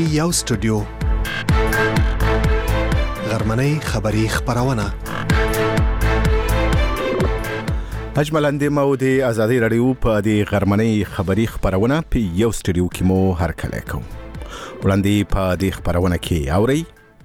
یو سټوډیو غرمنۍ خبری خبرونه اجمل مو د ازادي رادیو په د غرمنۍ خبری خبرونه په یو سټوډیو کې مو هر کله کوم وړاندې په د خبرونه کې اوري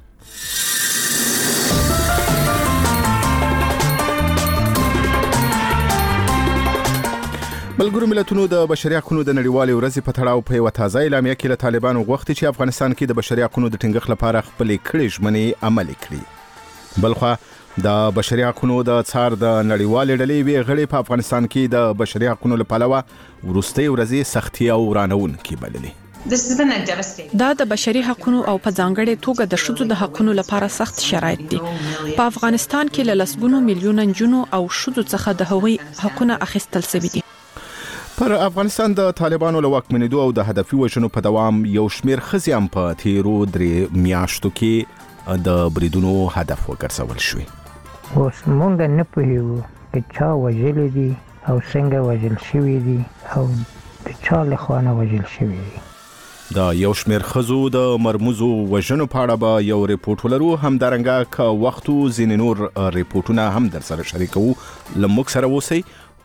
ملګرو ملتونو د بشري حقوقو د نړیوالې ورځې په تړاو په یو تازه اعلامیه کې له طالبانو غوښتي چې افغانستان کې د بشري حقوقو د ټینګښت لپاره خپل کړي ژمنې عملي کړي. بلخو د بشري حقوقو د څار د نړیوالې ډلې وی غړي په افغانستان کې د بشري حقوقو لپاره ورستي ورځې سختي او رانون کې بللې. دا د بشري حقوقو او په ځانګړي توګه د شذو د حقوقو لپاره سخت شرایط دي. په افغانستان کې له لسګونو میلیونه جنونو او شذو څخه د هغوی حقوقونه اخیستل شوي دي. پر افغانستان د طالبانو له واکمنېدو او د هدفي وژنو په دوام یو شمېر ښځې هم په تیرو 3 میاشتو کې د بریدونو هدف وګرځول شوې. اوس مونږ نه پوهیږو چې چا وژلي دي او څنګه وژل شوي دي او د چا لخوا نه وژل شوي دي. د یو شمېر ښځو د مرموزو وژنو په اړه به یو ریپورت ولرو. همدارنګه که وختو ځینې نور ریپورتونه هم در سره شریکو. له موږ سره اوسئ.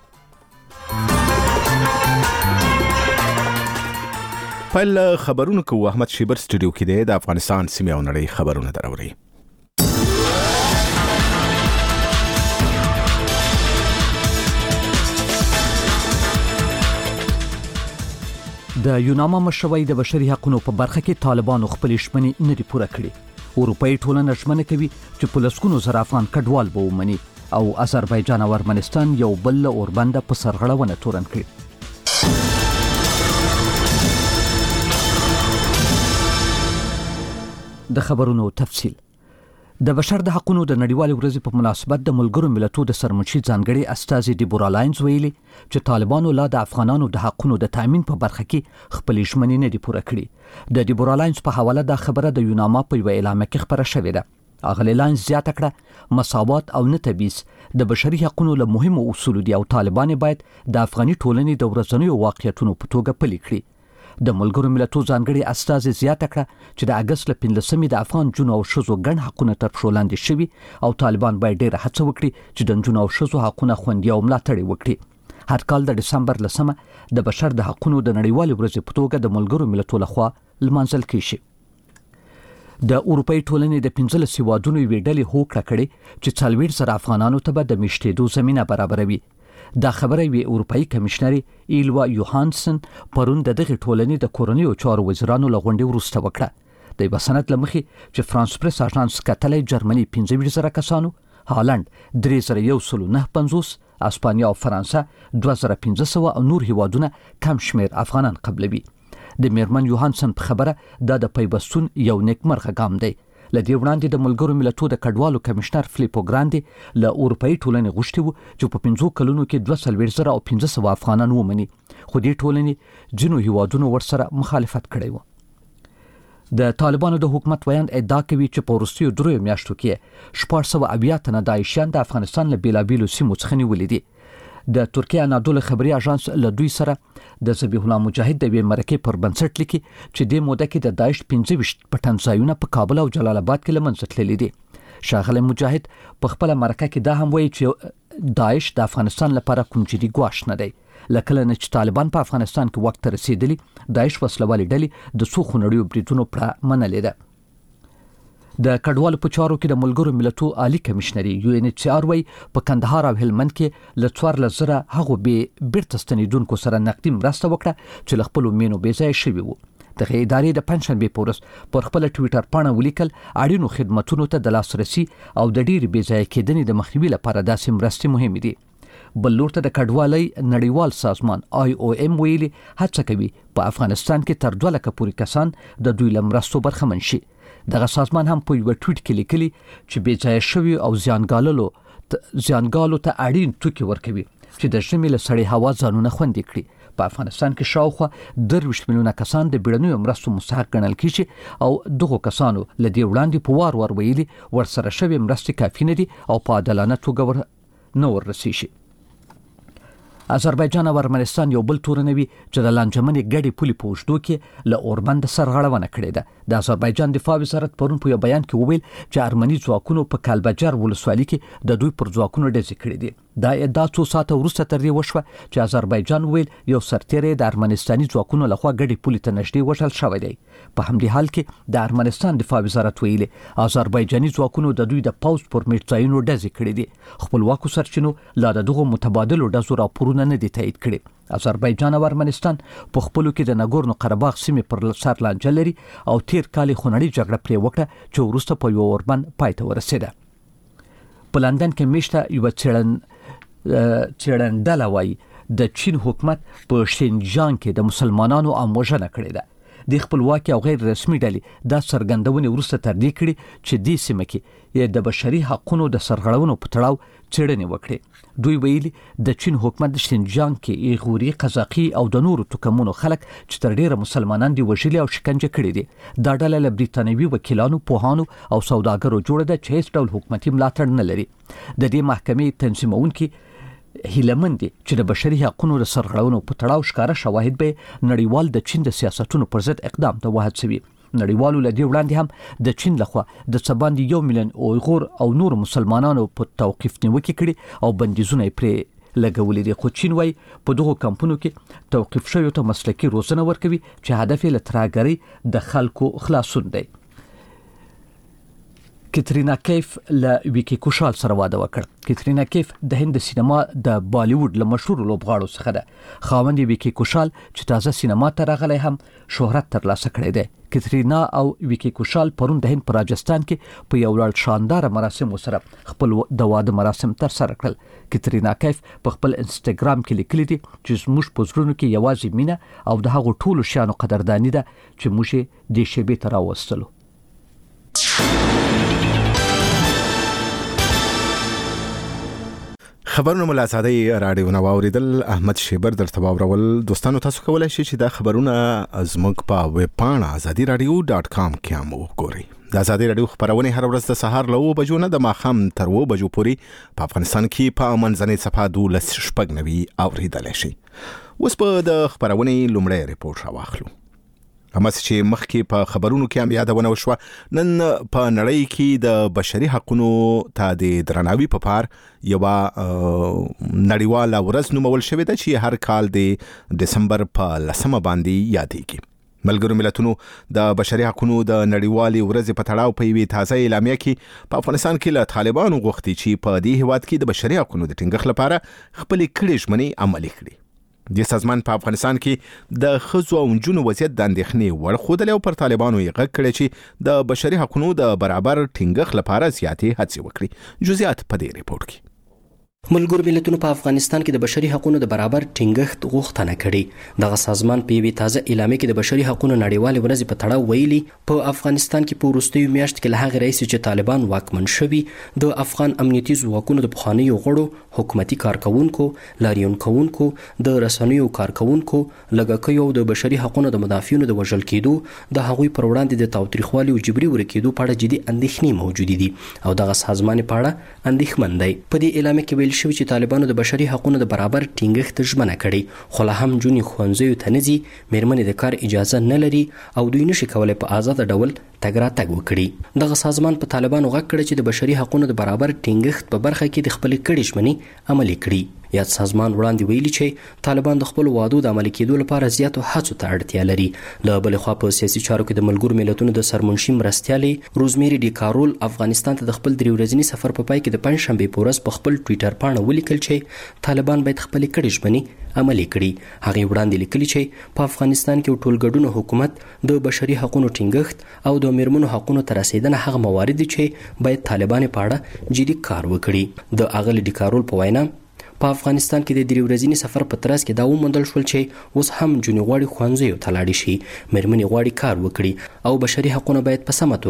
پل خبرونه کو احمد شیبر سټوډیو کې د افغانستان سیمه او نړۍ خبرونه دراوري. د یوناما مشروي د بشري حقوقو په برخه کې طالبانو خپل ژمنې نه دي پوره کړې. اروپאי ټولنه ژمنه کوي چې په لسګونو زره افغان کډوال به ومني او آذربایجان او ارمنستان یو بل اوربند په سرغړونه تورن کړي. د خبرونو تفصیل. د بشر د حقوقو د نړیوالې ورځې په مناسبت د ملګرو ملتونو د سرمنشي ځانګړي استازي ډیبورا لاینز ویلي چې طالبانو لا د افغانانو د حقوقو د تامین په برخه کې خپل ژمنې نه دي پوره کړې. د ډیبورا لاینز په حواله دا خبره د یوناما په یو اعلامیه کې خبره شوې ده. اغلی لاینز زیاته کړه مساوات او نه تبعیض د بشري حقوقو له مهمو اصولو دي او طالبان باید د افغاني ټولنې د ورځنیو واقعیتونو په توګه پلي کړي. د ملګرو ملتونو ځانګړي استازي زیاته کړه چې د اگست ل 15 د افغان جنو او شذو ګڼ حقوقونه تر پښو لاندې شوي او طالبان باید ډېر هڅه وکړي چې د جنو او شذو حقوقونه خوندي او ملاتړ وکړي. هر کال د ډسمبر لسمه د بشر د حقوقو د نړیوالې ورځې په توګه د ملګرو ملتونو لخوا لمانځل کیږي. د اروپאי ټولنې د 15 هیوادونو یوې ډلې هوکړه کړې چې 40 زره افغانانو ته به د میشتېدو زمينه برابروي. دا خبره وی اروپאי کمشنر ایلوا یوهانسن پرون د دغه ټولنې د کورنیو چارو وزیرانو لغونډې ورسته وکړه. د بسنت لمخي چې فرانس پریس اژانس کتلې جرمني 15 زره کسانو، هالند 3195، اسپانیا او فرانسه 2500 او نور هیوادونه کم شمیر افغانان قبلوي. د میرمن یوهانسن په خبره دا د پیوستون یو نیکمرغه ګام دی. لدی وړاندې د ملګرو ملتونو د کډوالو کمشنر فلیپو ګراندي له اروپאי ټولنې غوښتي وو چې په 15 کلونو کې 2,1500 افغانان ومني، خو دې ټولنې ځینو هیوادونو ورسره مخالفت کړی وو. د طالبانو د حکومت ویاند ادعا کوي چې په وروستیو 3 میاشتو کې 480 تنه داعشیان د افغانستان له بیلابیلو سیمو څخه نیولي دي. د ترکیه انادول خبري اژانس له دوی سره د ذبیح الله مجاهد د مرکې پر بنسټ لیکي چې د موده کې د داعش 15 پټن ځایونه په کابل او جلال آباد کې لمنځه تللي دي. شاغله مجاهد په خپل مرکه کې دا هم وایي چې داعش د افغانستان لپاره کوم جدي ګواښ نه دی. لکه نه چې طالبان په افغانستان کې وخت رسیدلی داعش وسلوالي ډلې د څو خونړیو بریدونو پر منلې ده. د کډوالو په چارو کې د ملګرو ملتونو عالی کمشنري UNHCR وی په کندهار او هلمند کې ل 4000 هغه به بیرته ستنیدونکو سره نقدي مرسته وکړه چې خپل مینو بې ځای شوي وو. د ادارې د پنځشنبه پورس پر خپل ټوئیټر پاڼه ولیکل اړینو خدماتونو ته د لاسرسي او د ډیر بې ځای کېدنې د مخنیوي لپاره داسې مرستې مهمې دي. بل لور ته د کډوالۍ نړیوال سازمان IOM ویلي هڅه کوي په افغانستان کې تر 2 لک پورې کسان د دوی لمرستو برخمن شي. دغه سازمان هم په یو ټویټ کې لیکلي چې بې ځای شوي او زیانګالو ته اړین توکي ورکوي چې د ژمي له سړې هوا ځانونه خوندي کړي. په افغانستان کې شاوخوا 23 میلیونه کسان د بیړنیو مرستو مستحق ګڼل کیږي او دغه کسانو لدی وړاندې په وار ویلي ورسره شوی مرستې کافي نه دي او په عادلانه توګه نه ورسیږي. آذربایجان او ارمنستان یو بل تورنوي چې د لانجمنې ګډې پولې په اوږدو کې له اوربند سرغړونه کړې ده. د آذربایجان دفاع وزارت پرون په یو بیان کې وویل چې ارمني ځواکونو په کالبجار ولسوالۍ کې د دوی پر ځواکونو ډزې کړې دي. دا ادعا څو ساعته وروسته تر دې وشوه چې آذربایجان ویل یو سرتیری د ارمنستاني ځواکونو لخوا ګډې پولې ته نږدې وژل شوی دی. په همدې حال کې د ارمنستان دفاع وزارت ویلي آذربایجاني ځواکونو د دوی د پوځ پر میټ ډزې کړې دي. خپلواکو سرچینو لا دغه متبادل ډزو راپورونه نه دي تایید کړي. آذربایجان او ارمنستان په خپلو کې د ناګورنو قرهباغ سیمې پر سر لانجه لري او تیر کال خونړۍ جګړه پرې وکړه چې وروسته په یو اوربند پای ته ورسېده. په لندن کې میشته یو څېړندله وایي د چین حکومت په شینجیانګ کې د مسلمانانو اموژنه کړې ده. د خپلواکي او غیر رسمي ډلې دا څرګندونې وروسته تر دې کړي چې دې سیمه کې د بشري حقوقو د سرغړونو په تړاو څېړنې وکړي. دوی ویلي د چین حکومت د شینجیانګ کې ایغوري، قزاقي او د نورو توکمونو خلک چې تر ډیره مسلمانان دي وژلي او شکنجه کړي دي. دا ډله له بریتانوي وکیلانو، پوهانو او سوداګرو جوړه ده چې هیڅ ډول حکومتي ملاتړ نه لري. د دې محکمې تنظیمونکي هیلمن دي چې د بشري حقوقو د سرغړونو په تړاو ښکاره شواهد به نړیوال د چین د سیاستونو پر ضد اقدام ته وهڅوي. نړیوالو لدی وړاندې هم د چین لخوا د څباندې 1 میلیون اویغور او نور مسلمانانو په توقیف نیوکه کړي او بندیزونه پرې لګولې دي. خو چین وايي په دغه کمپونو کې توقیف شویو ته مسلکي روزنه ورکوي چې هدف یې له ترهګرۍ د خلکو خلاصون دی. کترینا کیف له ویکی کوشال سره واده وکړ. کترینا کیف د هند سینما د بالیوډ له مشهور لوبغاړو څخه ده. خاوند ویکی کوشال چې تازه سینما ته راغلی هم شهرت ترلاسه کړی دی. کترینا او ویکی کوشال پرون د هند په راجستان کې په یو ډول شاندار مراسم سره خپل د واده مراسم تر سره کړل. کترینا کیف په خپل انستګرام کې لیکلي دي چې زموږ په زړونو کې یوازې مینه او د هغو ټولو شیانو قدرداني ده چې موږ یې د شیبې ته راوستلو. خبرونه ملازادي رادیو نو اوریدل. احمد شیبر درته واورول. دوستانو تاسو کولای شئ چې دا خبرونه زموږ په ویب پاڼه azadiradio.com کې هم وګورئ. د ازادي رادیو خبرونه هر ورځ د سهار له 9 بجو نه د ماخام تر 2 بجو پورې په افغانستان کې په منځنۍ صفحه 12 اوریدل شي. اوس په د خبرونه لومړی ریپورت راوخلو. اما چې مخکې په خبرونو کې هم یادونه وشوه، نن په نړۍ کې د بشري حقوقو ته د درناوي په پار یو نړیواله ورځ نومول شوې ده چې هر کال د دسمبر په 10 باندې یادېږي. ملګرو ملتونو د بشري حقوقو د نړیوالې ورځې په تړاو په یوه تازه اعلامیه کې په افغانستان کې له طالبانو غوښتي چې په دې هیواد کې د بشري حقوقو د ټینګښت لپاره خپل کړي ژمنې عملي کړي. د سازمان په افغانستان کې د ښځو او نجونو وضعیت د اندېښنې وړ ښودلی او پر طالبانو یې غږ کړی چې د بشري حقوقو د برابر ټینګښت لپاره زیاتې هڅې وکړي. جزئیات په دې ریپورت کې. ملګرو ملتونو په افغانستان کې د بشري حقوقو د برابر ټینګښت غوښتنه کړې. دغه سازمان په یوه تازه اعلامیه کې د بشري حقوقو نړیوالې ورځې په تړاو ویلي په افغانستان کې په وروستیو میاشتو کې له هغې راهیسې چې طالبان واکمن شوي، د افغان امنیتي ځواکونو د پخوانیو غړو، حکومتي کارکوونکو، لاریون کوونکو، د رسنیو کارکوونکو، لږکیو او د بشري حقوقو د مدافعینو د وژل کېدو، د هغوی پر وړاندې د تاوتریخوالي او جبري ورکېدو په اړه جدي اندېښنې موجودې دي او دغه سازمان په اړه اندېښمن دی. په دې اعلامیه کې ویل شوي چې طالبانو د بشري حقوقو د برابر ټینګښت ژمنه کړې، خو لا هم جونې ښوونځیو ته نه ځي، میرمنې د کار اجازه نه لري او دوی نشي کولی په آزاده ډول تګ راتګ وکړي. دغه سازمان په طالبانو غږ کړی چې د بشري حقوقو د برابر ټینګښت په برخه کې د خپلې کړې ژمنې عملي کړي. یاد سازمان وړاندې ویلي چې طالبان د خپل وعدو د عملي کېدو لپاره زیاتو هڅو ته اړتیا لري. له بلې خوا په سیاسي چارو کې د ملګرو ملتونو د سرمنشي مرستیالې روزمیری ډي کارول افغانستان ته د خپل 3 ورځني سفر په پای کې د پنځشنبې په ورځ په خپل ټویټر پاڼه ولیکل چې طالبان باید خپلې کړې ژمنې عملي کړي. هغې وړاندې لیکلي چې په افغانستان کې ټولګډون حکومت د بشري حقوقو ټینګښت او د میرمنو حقوقو ته رسیدنه هغه موارد دي چې باید طالبان په اړه جدي کار وکړي. د اغلې ډي کارول په وینا په افغانستان کې د 3 ورځني سفر په ترڅ کې دا وموندل شول چې اوس هم جونې غواړي ښوونځیو ته لاړې شي، میرمنې غواړي کار وکړي او بشري حقوقونه باید په سمه توګه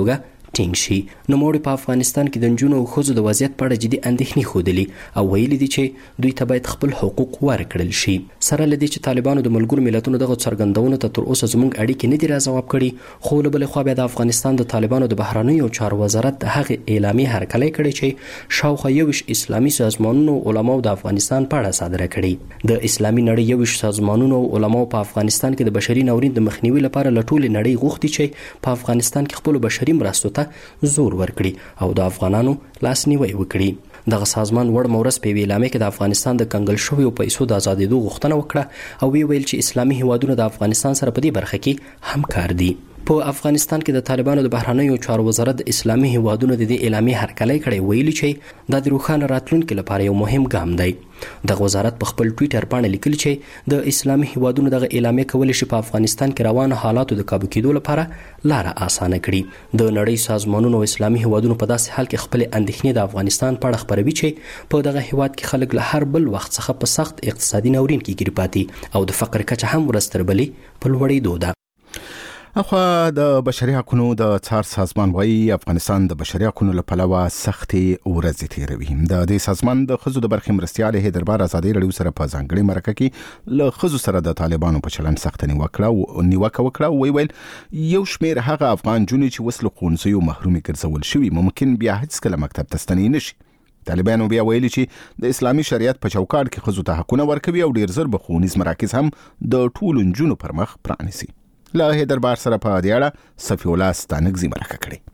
ټینګ شي. نوموړي په افغانستان کې د نجونو او ښځو د وضعیت په اړه جدي اندېښنې ښودلې او ویلي دي چې دوی ته باید خپل حقوق ورکړل شي. سره له دې چې طالبانو د ملګرو ملتونو دغه څرګندونو ته تر اوسه زموږ اړیکې نه دي راځواب کړي، خو له بلې خوا بیا د افغانستان د طالبانو د بهرنیو چارو وزارت د هغې اعلامیې هرکلی کړی چې شاوخوا 21 اسلامي سازمانونو علماو د افغانستان په اړه صادره کړي. د اسلامي نړۍ 21 سازمانونو او علماو په افغانستان کې د بشري ناورین د مخنیوي لپاره له ټولې نړۍ غوښتي چې په افغانستان کې خپل بشري مرستو ته زور ورکړي او د افغانانو لاسنیوي وکړي. دغه سازمان وړ مورس په اعلامیه کې د افغانستان د کنګل شویو پیسو د آزادېدو غوښتنه وکړه او ویل چې اسلامي هیوادونه د افغانستان سره په دې برخه کې همکار دي. په افغانستان کې د طالبانو د بهرنیو چارو وزارت د اسلامي هیوادونو د دې اعلامیې هرکلی کړی، ویلي چې دا د روښانه راتلونکي لپاره یو مهم ګام دی. دغه وزارت په خپل ټویټر باندې لیکلي چې د اسلامي هیوادونو دغه اعلامیه کولی شي په افغانستان کې روانه حالاتو د کابو کېدو لپاره لاره اسانه کړي. د نړۍ سازمانونو او اسلامي هیوادونو په داسې حال کې خپل اندېښنې د افغانستان په اړه خپروي چې په دغه هیواد کې خلک له هر بل وخت څخه په سخت اقتصادي ناورین کې ګیر پاتې او د فقر کچه هم ورځ تر بلې په لوړېدو ده. اخوا د بشري حقوقو د څار سازمان وايي افغانستان د بشري حقوقو لپاره سختي ورځې تیروي. د دې سازمان د خزو د برخې مرستيال هیدربار ازادي رادیو سره په ځانګړي مرکه کې له خزو سره د طالبانو په چلن سخت نیوکه وکړه او ویل یو شمېر هغه افغان جونې چې وسلو خونځيو محرومي ګرځول شوی ممکن بیا هیڅ کله مکتب ته ستنې نشي. طالبانو بیا ویلي چې د اسلامي شریعت په چوکاټ کې خزو ته حقونه ورکوي او ډیر زر به ښوونیز مراکز هم د ټولو نجونو پر مخ پرانیسي. له هیدربار سره په دې اړه صفی الله ستانکزي مرکه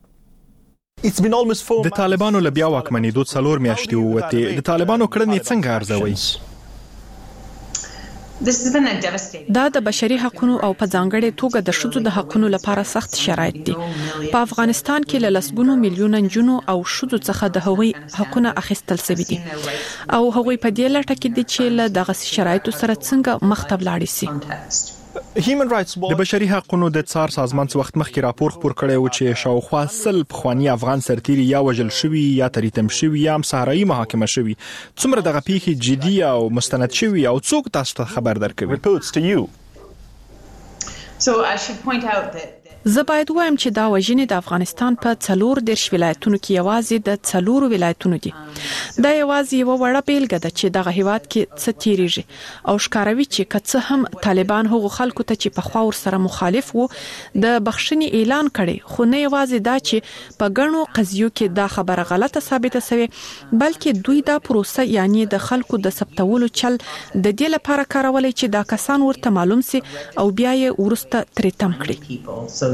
کړې. د طالبانو له بیا واکمنېدو 4 میاشتې ووتې. د طالبانو کړنې څنګه ارزوي؟ دا د بشري حقوقو او په ځانګړي توګه د شذو د حقوقو لپاره سخت شرایط دي. په افغانستان کې له لسګونو میلیونه جنونو او شذو څخه د هغوی حقوقونه اخیستل شوي دي او هغوی په دې لټه کې دي چې له دغه شرایطو سره څنګه مخ ته ولاړ شي. د بشري حقوقو د څار سازمان څو وخت مخکې راپور خپور کړی و چې شاوخوا 100 پخوانی افغان سرتیري یا وژل شوي یا تریتم شوي یا هم صحرایي محاکمه شوي. څومره دغه پیښې جدي او مستند شوي او څوک تاسو ته خبر درکوي؟ زه باید وایم چې دا وژنې د افغانستان په 14 ولایتونو کې یوازې د 4 ولایتونو دي. دا یوازې یو وړه بیلګه ده چې دغه هیواد کې څه تیریږي او ښکاروي چې کڅ هم طالبان هغو خلکو ته چې په خوا ور سره مخالف وو د بخښنې اعلان کړي، خو نه یوازې دا چې په ګڼو قضیو کې دا خبره غلطه ثابته شوه، بلکې دوی دا پروسه یعنی د خلکو د ثبتولو چل د دې لپاره کارولای چې دا کسان ورته معلوم سي او بیا یې ورسته ترې تم کړي.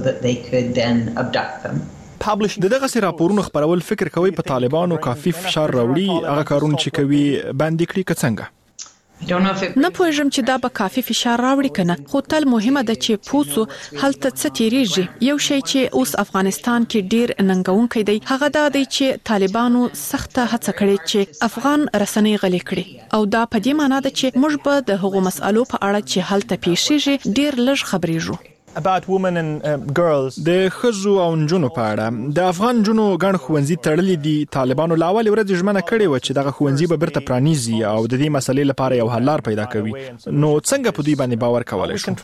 د دغه سي راپورونو خبرول فکر کوي په طالبانو کافي فشار راوړي هغه کارونه چې کوي باندې کړی څنګه؟ نه پوهیږم چې دا به کافي فشار راوړي کنه، خو تل مهمه ده چې پوسو هلته څه تیریږي. یو شی چې اوس افغانستان کې ډیر ننګونکی دی هغه دا دی چې طالبانو سخته هڅه کړې چې افغان رسنۍ غلې کړي او دا په دې معنی ده چې موږ به د هغو مسالو په اړه چې هلته پیښیږي ډیر لږ خبرېږو. د ښځو او نجونو په اړه د افغان نجونو ګڼ ښوونځي تړلي دي. طالبانو لا اول ورځ ژمنه کړې و چې دغه ښوونځي به بیرته پرانیزي او د دې مسلې لپاره یو حل لار پیدا کوي. نو څنګه په دوی باندې باور کولای شو؟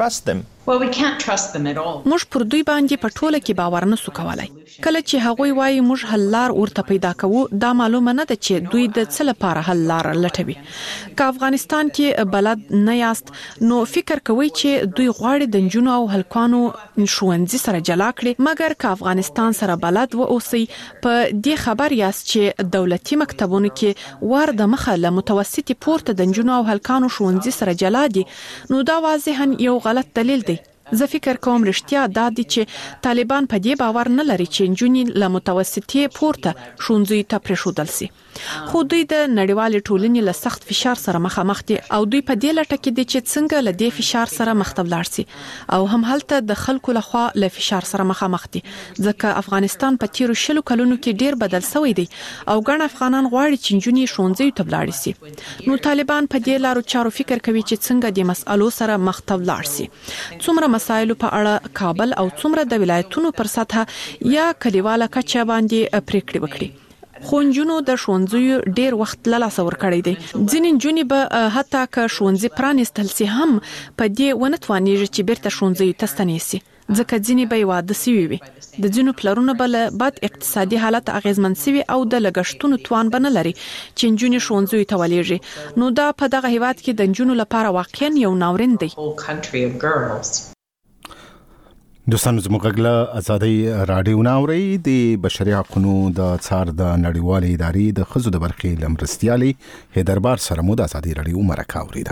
موږ پر دوی باندې په ټوله کې باور نه سو کولای. کله چې هغوی وایي موږ حل لار ورته پیدا کوو دا معلومه نه ده چې دوی د څه لپاره حل لار لټوي. که افغانستان کې بلد نه یاست نو فکر کوئ چې دوی غواړي د نجونو او هلکانو ښوونځي سره جلا کړي، مګر که افغانستان سره بلد و اوسئ په دې خبر یاست چې دولتي مکتبونو کې ور د مخه له متوسطي پورته د نجونو او هلکانو ښوونځي سره جلا دي، نو دا واضحاً یو غلط دلیل دی. زه فکر کوم رښتیا دا دي چې طالبان په دې باور نه لري چې نجونې له متوسطي پورته ښوونځي ته پرېښودل شي، خو دوی د نړیوالې ټولنې له سخت فشار سره مخامخ دي او دوی په دې لټه کې دي چې څنګه له دې فشار سره مخ ته ولاړ شي او هم هلته د خلکو لخوا له فشار سره مخامخ دي، ځکه افغانستان په تیرو 20 کلونو کې ډیر بدل شوی دی او ګڼ افغانان غواړي چې نجونې ښوونځي ته ولاړ شي. نو طالبان په دې لارو چارو فکر کوي چې څنګه د مسالو سره مخ ته ولاړ شي. څومره مسایلو په اړه کابل او څومره د ولایتونو پر سطح یا کلیواله کچه باندې پریکړې وکړي. خو نجونو د ښوونځیو ډیر وخت له لاسه ورکړی دی. ځینې نجونې به حتی که ښوونځي پرانیستل شي هم په دې ونه توانیږي چې بیرته ښوونځیو ته ستنې شي، ځکه ځینې به واده سوي وي د ځینو پلرونو بل بد اقتصادي حالت اغیزمن سوي او د لګښتونو توان بنه لري چې نجونې ښوونځي ته ولېږي نو دا په دغه هیواد کې د نجونو لپاره واقعا یو ناورین دی دوستانو زموږ غږ ازادي رادیو ناوري د بشري حقوقو د څار د نړیوالې ادارې د خزو د برخې لمرستيالي هیدربار سره مو د ازادي رادیو مرکه اوریده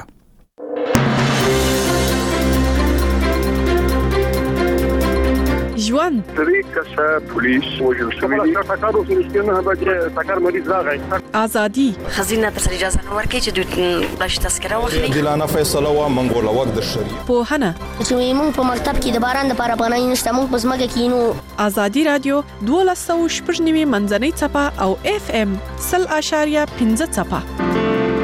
ژوند طریقه پولیس وجل شوی تاکارو سنشتنه به تاکار مریض راغی ازادي خزینه تر اجازه ورکړي چې د تذکره واخلي دلانه فیصله و منګول وخت د شریعه په هنه چې موږ په مکتب کې د باران د لپاره پناه نشته موږ په سمګه کې نو ازادي رادیو 1290 منځنۍ چپه او اف ام 0.15 چپه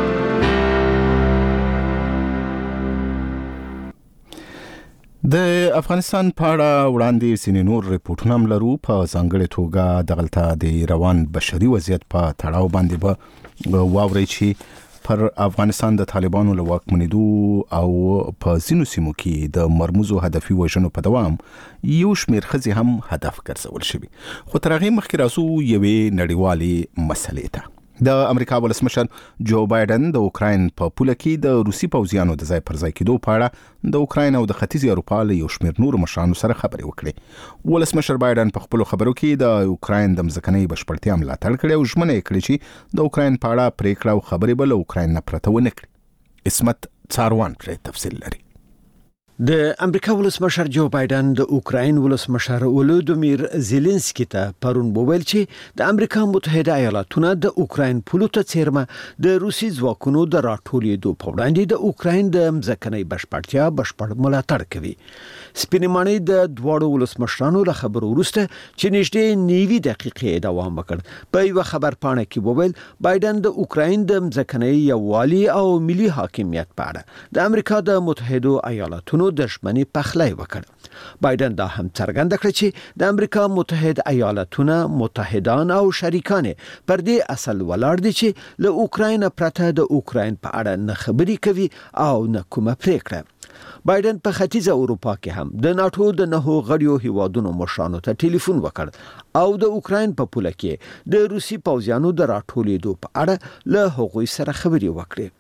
د افغانستان په اړه وړاندې سینې نور ریپورتونه هم لرو په ځانګړې توګه دغلته د روان بشري وضعیت په تړاو باندې به واوري چې پر افغانستان د طالبانو له واکمنېدو او په ځینو سیمو کې د مرموزو هدفي وژنو په دوام یو شمېر ښځې هم هدف ګرځول شوي خو تر هغې مخکې راځو یوې نړیوالې مسلې ته د امریکا ولسمشر جو بایدن د اوکراین په پوله کې د روسي پوځیانو د ځای پر ځای کېدو په اړه د اوکراین او د ختیځ اروپا له یو شمېر نورو مشرانو سره خبرې وکړې ولسمشر بایدن په خپلو خبرو کې د اوکراین د مځکنۍ بشپړتیا ملاتړ کړې او ژمنه یې کړې چې د اوکراین په اړه پریکړه او خبرې به له اوکراین نه پرته ونه کړي اسمت څاروان پرې تفصیل لري د امریکا ولسمشر جو بایدن د اوکراین ولسمشر ولودیمیر زيلنسکي ته پرون وویل چې د امریکا متحده ایالاتونو د اوکراین پولو ته چیرمه د روسي ځواکونو د راټولېدو په وړاندې د اوکراین د مځکنۍ بشپړتیا بشپړ ملاتړ کوي سپینماني د دواړو ولسمشرانو له خبرو وروسته چې نږدې 90 دقیقې دوام وکړ په یو خبر پاڼه کې وویل بایدن د اوکراین د مځکنۍ یووالي او ملي حاکمیت په اړه د امریکا د متحده ایالاتونو دښمنی پخلی وکړ بایدن دا هم څرګنده کړ چې د امریکا متحده ایالاتونو متحدان او شریکان پر دې اصل ولاړ دي چې له اوکراین پرته د اوکراین په اړه نه خبري کوي او نه کومه پریکړه بایدن په ختیځ اروپا کې هم د ناتو د نهو غړیو هیوادونو مشرانو ته ټلیفون وکړ او د اوکراین په پوله کې د روسي پوځیانو د راټولېدو په اړه له هغوی سره خبري وکړي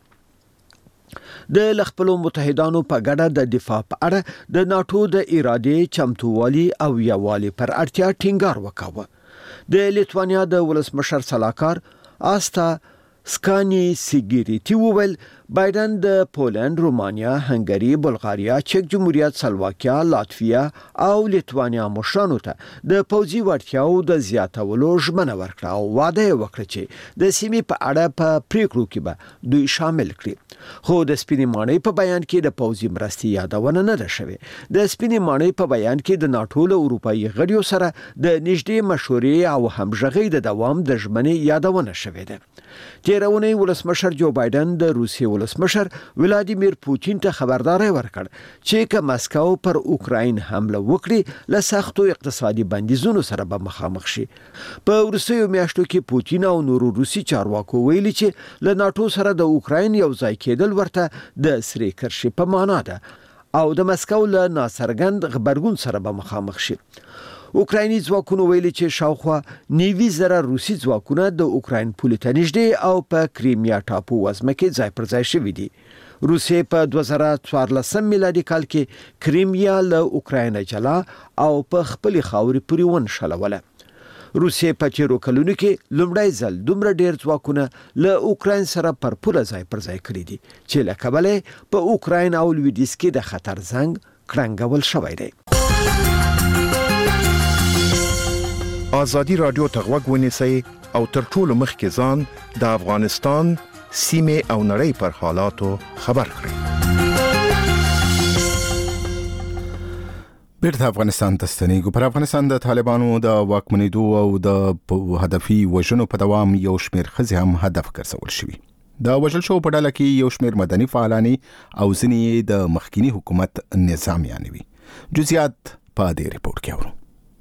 د خپلو متحدانو په ګډه د دفاع په اړه د ناتو د ارادې چمتووالي او یووالي پر اړتیا ټینګار وکاوه د لیتوانیا د ولسمشر صلاحکار آستا سکانی سیګریټي وویل بایدن د پولند، رومانیا، هنګری، بلغاریا، چک جمهوریت، سلواکیا، لاتویا او لیتوانیا مشرانو ته د پوځي وړتیاو د زیاتولو ژمنه ورکړه او وعده وکړه چې د سیمې په اړه په پریکړو کې به دوی شامل کړي خو د سپینې ماڼۍ په بیان کې د پوځي مرستې یادونه نه ده شوې د سپینې ماڼۍ په بیان کې د ناتو له اروپایي غړیو سره د نږدې مشورې او همغږۍ د دوام د ژمنې یادونه شوې ده تیرونی ولسمشر جو بایدن د روسیې ولسمشر ولادیمیر پوتین ته خبرداري ورکړ چې که مسکو پر اوکراین حمله وکړي له سختو اقتصادي بندیزونو سره به مخامخ شي په وروستیو میاشتو کې پوتین او نورو روسي چارواکو ویلي چې له ناتو سره د اوکراین یو ځای کېدل ورته د سری کرشي په معنا ده او د مسکو له ناڅرګند خبرګون سره به مخامخ شي اوکرایني ځواکونو ویلي چې شاوخوا 90,000 روسي ځواکونه د اوکراین پولې ته نږدې او په کریمیا ټاپو وزمه کې ځای پر ځای شوي دي روسیې په 2014 میلادي کال کې کریمیا له اوکراین جلا او په خپل خاوري پورې ونښلوله روسیې په چیرو کلونو کې لومړی ځل دومره ډیر ځواکونه له اوکراین سره پر پوله ځای پر ځای کړی دي چې له کبله په اوکراین او لویدیځ کې د خطر زنګ کړنګول شوی دی آزادی رادیو ته غوږ ونیسئ او تر ټولو مخکې ځان د افغانستان سیمې او نړۍ پر حالاتو خبر کړئ. بیرته افغانستان ته ستنېږو. پر افغانستان د طالبانو د واکمنېدو او د هدفي وژنو په دوام یو شمېر ښځې هم هدف ګرځول شوي. د وژل شوو په ډله کې یو شمېر مدني فعالانې او ځینې د مخکینی حکومت نظامیان وي. جزئیات په دې ریپورت کې اورو.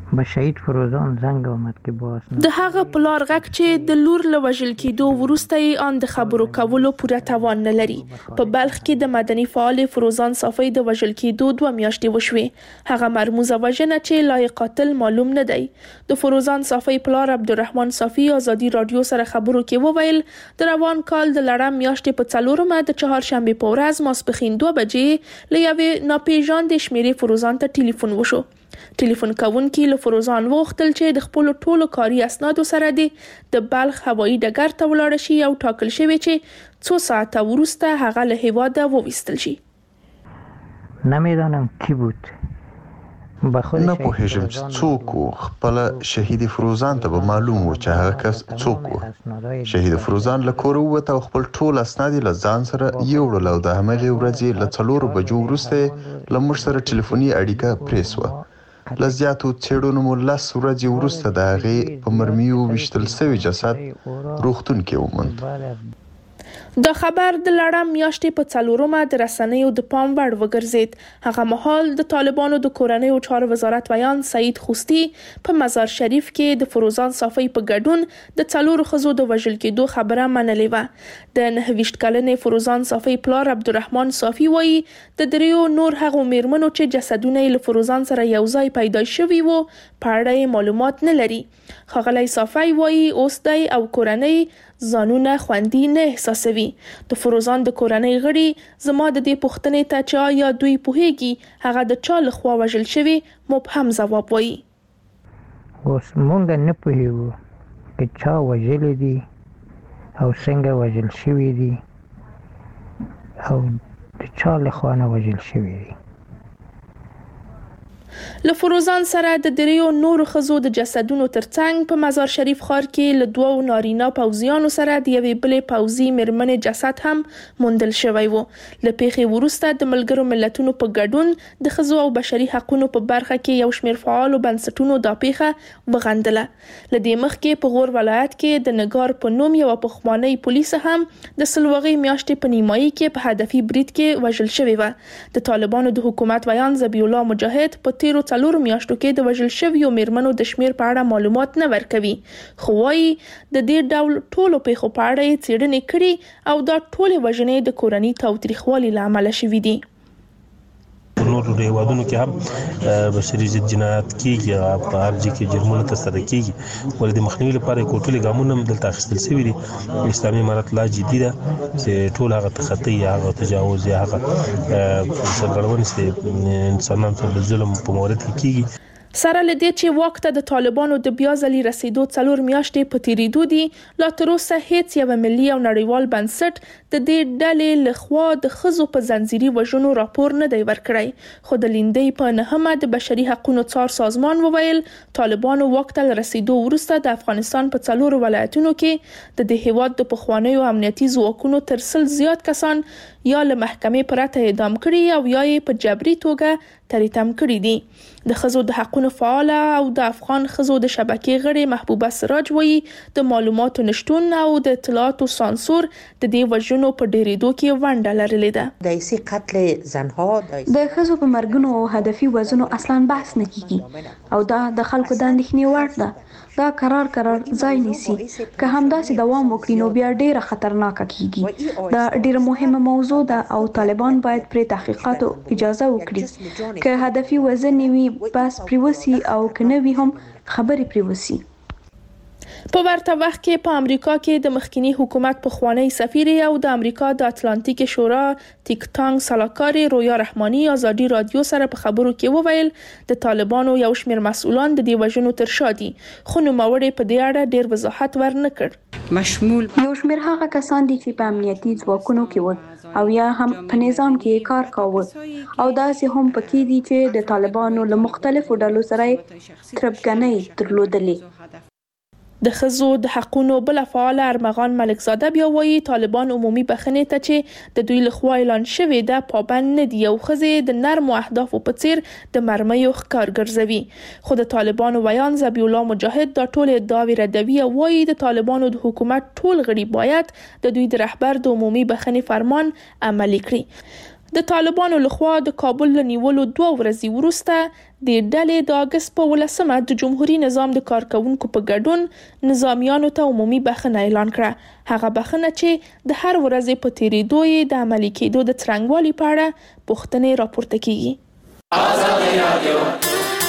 به شهید فروزان زنگ آمد که باز د هغه پلار غږ چې د لور له وژل کېدو وروسته یې ان د خبرو کولو پوره توان نه لري. په بلخ کې د مدني فعال فروزان صافی د وژل کېدو 2 میاشتې وشوې. هغه مرموزه وژنه چې لای قاتل معلوم نه دی. د فروزان صافی پلار عبدالرحمن صافی آزادي رادیو سره خبرو کې وویل د روان کال د لړم میاشتې په 4مه د چهارشنبه په ورځ ماسپښین 2 بجې له یوې ناپېژاندې شمیرې فروزان ته ټلیفون وشو. ټلیفون کوونکی له فروزان وغوښتل چې د خپل ټولو کاري اسنادو سره د بلخ هوایي ډګر ته ولاړ شي او ټاکل شوی چې 2 ساعته وروسته هغه له هیواده وویستل شي. نمیدانم کی بود. نه پوهیږم چې څوک و. خپل شهید فروزان ته به معلوم و چې هغه کس څوک و. شهید فروزان له کوره ووت او خپل ټول اسناد له ځان سره یوړل او د همغې ورځې له 4 بجو وروسته له موږ سره ټلیفوني اړیکه پرې شوه. له زیاتو څېړنو مو 10 ورځې وروسته د هغې په مرمیو ویشتل شوي جسد روغتون کې وموند. دا خبر د لړم میاشتې په 4مه د رسنیو د پام وړ وګرځید. هغه مهال د طالبانو د کورنیو چارو وزارت ویان سعید خوستی په مزار شریف کې د فروزان صافی په ګډون د 4 ښځو د وژل کېدو خبره منلې وه. د 29 کلنې فروزان صافی پلار عبدالرحمن صافی وایي د 3 نور هغو میرمنو چې جسدونه یې له فروزان سره یو ځای پیدا شوي وو په اړه معلومات نه لري. ښاغلی صافی وایي اوس دی او کورنۍ ځانونه خوندي نه احساسوي. د فروزان د کورنۍ غړي زما د دې پوښتنې ته چې آیا دوی پوهیږي هغه د چا لخوا وژل شوی مبهم ځواب وایي. اوس مونږ نه پوهیږو چې چا وژل دي او څنګه وژل شوی دي او د چا لخوا نه وژل شوی دي. له فروزان سره د 3 نورو ښځو د جسدونو ترڅنګ په مزار شریف ښار کې له 2 نارینه پوځیانو سره د یوې بلې پوځي میرمنې جسد هم موندل شوی وو. له پیښې وروسته د ملګرو ملتونو په ګډون د ښځو او بشري حقوقو په برخه کې یو شمېر فعالو بنسټونو دا پیښه وغندله. له دې مخکې په غور ولایت کې د نګار په نوم یو پخوانی پولیس هم د سلوغې میاشتې په نیمایي کې په هدفي برید کې وژل شوی و. د طالبانو د حکومت ویان ذبیح الله مجاهد په 4 میاشتو کې د وژل شویو میرمنو د شمیر په اړه معلومات نه ورکوي. خو وايي د دې ډول ټولو پیښو په اړه یې څېړنې کړي او دا ټولې وژنې د کورنۍ تاوتریخوالي له امله شوې دي. نور هیوادونو کې هم بشري ضد جنایت کیږي په هر ځای کې جرمونه ترسره کیږي. ولې د مخنیوي لپاره کوټلې ګامونه هم دلته اخیستل شوي دي. اسلامي امارت لا جدي ده چې ټول هغه تخطي هغه تجاوز یا هغه سرغړونې چې انسانانو سره د ظلم په مورد کې کیږي. سره لدې چې وخت د طالبانو د بیا ځلې رسیدو 4 میاشتې په تیریدو دي لا تر اوسه هیڅ یو ملي او نړیوال بنسټ د دې ډلې لخوا د ښځو په زنجیري وژنو راپور نه دی ورکړی. خو د لیندۍ په 9مه د بشري حقوقو څار سازمان وویل طالبانو وخت له رسیدو وروسته د افغانستان په 4 ولایتونو کې د دې هیواد د پخوانیو امنیتي ځواکونو تر 100 زیات کسان یا له محکمې پرته اعدام کړي او یا یې په جبري توګه تریتم کړي دي. د ښځو د حقوقو فعال او د افغان ښځو د شبکې غړي محبوبه سراج وایي د معلوماتو نشټون او د اطلاعاتو سانسور د دې وژنو په ډیریدو کې ونډه لرلې ده. د ایسي قتل زنها د ښځو په مرګونو او هدفي وژنو اصلا بحث نه کیږي او دا د خلکو د اندېښنې وړ ده. دا قرار ځای نیسي که همداسې دوام وکړي نو بیا ډیره خطرناکه کیږي. دا ډیره مهمه موضوع ده او طالبان باید پرې تحقیقاتو اجازه وکړي. که هدفي وژنې وي بس پریوسی او که نه وي هم خبرې پریوسی. په ورته وخت کې په امریکا کې د مخکنی حکومت پخوانی سفیر او د امریکا د اتلانتیک شورا تیک تانګ سلاکار رویا رحماني آزادي رادیو سره په خبرو کې وویل د طالبانو یو شمېر مسؤلان د دې وژنو تر شا دي خو نوموړی په دې اړه ډیر وضاحت ورنکړ. مشمول یو شمېر هغه کسان دي چې په امنیتي ځواکونو کې و او یا هم په نظام کې کار کاوه او داسې هم پکې دي چې د طالبانو له مختلفو ډلو سره تربګنۍ درلودلې. د ښځو د حقوقو بل فعال ارمغان ملکزاده بیا وایي طالبان عمومي بخښنې ته چې د دوی لخوا اعلان شوی ده پابند نه دي او ښځې د نرمو اهدافو په څیر د مرمیو ښکار ګرځوي. خو د طالبانو ویان ذبیح الله مجاهد دا ټول ادعاوې ردوي او وایي د طالبانو د حکومت ټول غړي باید د دوی د رهبر د عمومي بخښنې فرمان عملي کړي. د طالبانو لخوا د کابل له نیولو 2 ورځې وروسته د ډلې د اگست په 18 د جمهوریت نظام د کارکونکو په ګډون نظامیانو ته عمومي بخښنه اعلان کړه. هغه بخښنه چې د هر ورځې په تیریدو یې د عملي کېدو د څرنګوالي په اړه پوښتنې راپورته کیږي. آزادي رادیو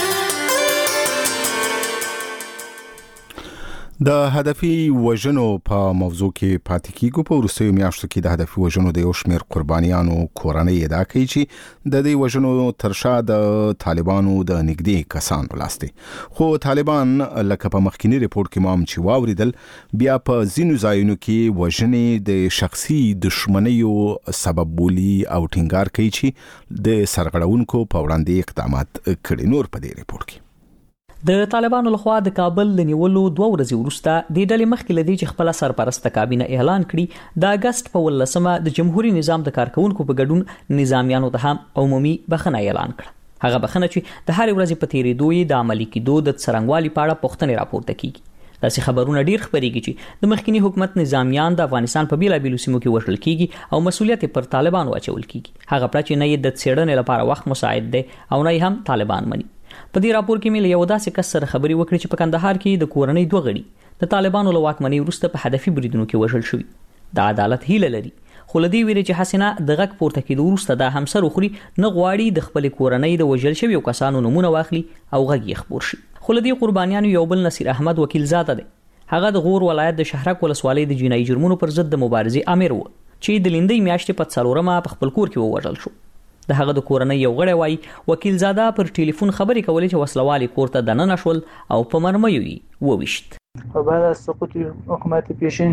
د هدفي وژنو په موضوع کې پاتې کیږو. په وروستیو میاشتو کې د هدفي وژنو د یو شمېر قربانیانو کورنۍ ادعا کوي چې د دې وژنو تر شا د طالبانو د نږدې کسانو لاس دی. خو طالبان لکه په مخکینی ریپورت کې مام چې واوریدل بیا په ځینو ځایونو کې وژنې د شخصي دښمنیو سبب بولي او ټینګار کوي چې د سرغړونکو په وړاندې اقدامات کړي. نور په دې ریپورت کې د طالبانو لخوا د کابل د نیولو 2 ورځې وروسته د ډلې مخکې لدی چې خپل سرپرست کابینه اعلان کړي د اگست په 18 د جمهوریت نظام د کارکونکو په ګډون نظامیانو ته هم عمومي بخښنه اعلان کړه. هغه بخښنه چې د هر ورځې په تیریدو یې د عملي کېدو د څرنګوالي په اړه پوښتنې راپورته کیږي. داسې خبرونه ډیر خبرېږي چې د مخکنی حکومت نظامیان د افغانستان په بیلابیلو سیمو کې وژل کیږي او مسؤلیت پر طالبانو اچول کیږي. هغه پړه چې نه یې د څېړنې لپاره وخت مساعد دی او نه هم طالبان مني. په دې راپور کې مې یو داسې کس سره خبرې وکړې چې په کندهار کې د کورنۍ 2 غړي د طالبانو له واکمنۍ وروسته په هدفي بریدونو کې وژل شوي. د عدالت هیله لري خو لدی ویری چې حسینه د غږ پورته کېدو وروسته د همسر خوري نه غواړي د خپل کورنۍ د وژل شویو کسانو نمونه واخلي او غږ یې خبر شي. خو لدی قربانیانو یو بل نصیر احمد وکیل زاده دی. هغه د غور ولایت د شهرک ولسوالۍ د جنایي جرمونو پر ضد د مبارزې امیر و چې د لیندۍ میاشتې په 4مه په خپل کور کې وژل شو. د هغه د کورنۍ یو غړی وای وکیل زاده پر ټلیفون خبرې کولې چې وسلوالي کور ته دننه شول او په مرمیو یې وویشت. په بعد از سقوط حکومت پیشین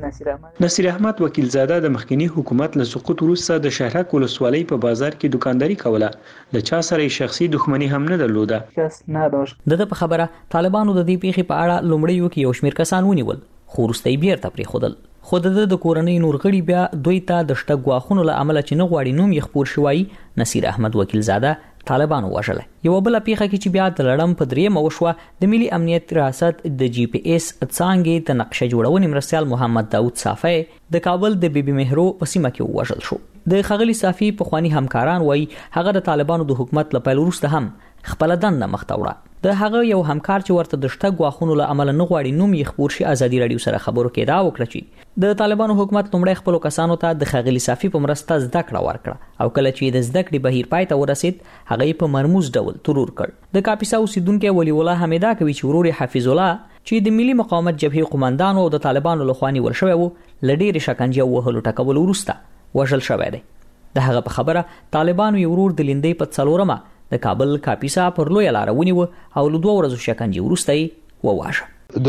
نصیر احمد وکیل زاده د مخکنی حکومت له سقوط وروسته د شهرک ولسوالۍ په بازار کې دکانداري کوله. د چا سره شخصي دښمنی هم نه درلوده. کس نه داشت. د په خبره طالبانو د دې پیښې په اړه لومړی کې یو شمېر کسان ونیول خو وروسته یې بیرته پرېښودل. خو د کورنۍ نور غړي بیا دوی ته د شته غواخونو له عمله چې نه غواړي نوم یې خپور شوی نصیر احمد وکیل زاده طالبانو وژل. یو بل پیښه کې چې بیا د لړم په 3 وشوه د ملي امنیت ریاست د جی پی اس څانګې د نقشه جوړونې مرستیال محمد داوود صافی د کابل د بیبي مهرو په سیمه کې وژل شو. د خغلی صافی په خواني همکاران وای هغه د طالبانو د حکومت له پیل وروسته هم خپل دنده مخته وړه. د هغه یو همکار چې ورته د شته غواخونو له عمل نه غواړي نوم یې خبر شي ازادي رادیو سره خبرو کې دا وکړه چې د طالبانو حکومت لومړی خپل کسانو ته د خغلی صافی په مرسته زده کړه ورکړه او کله چې د زده کړې بهیر پای ته ورسید هغه په مرموز ډول ترور کړ. د کاپیسا اوسیدونکو ولی الله حمیدا کوي چې ورور حفیظ الله چې د ملي مقاومت جبهې قومندان او د طالبانو له خواني ورشوي وو لډیر شکنجه وهلو ټکول وروسته وژل شوی دی. د هغه په خبره طالبانو یو ورور د لیندۍ په 4مه د کابل کاپیسا پر لوی لار ونیو او له 2 ورځو شکنجه وروسته یې وواژه.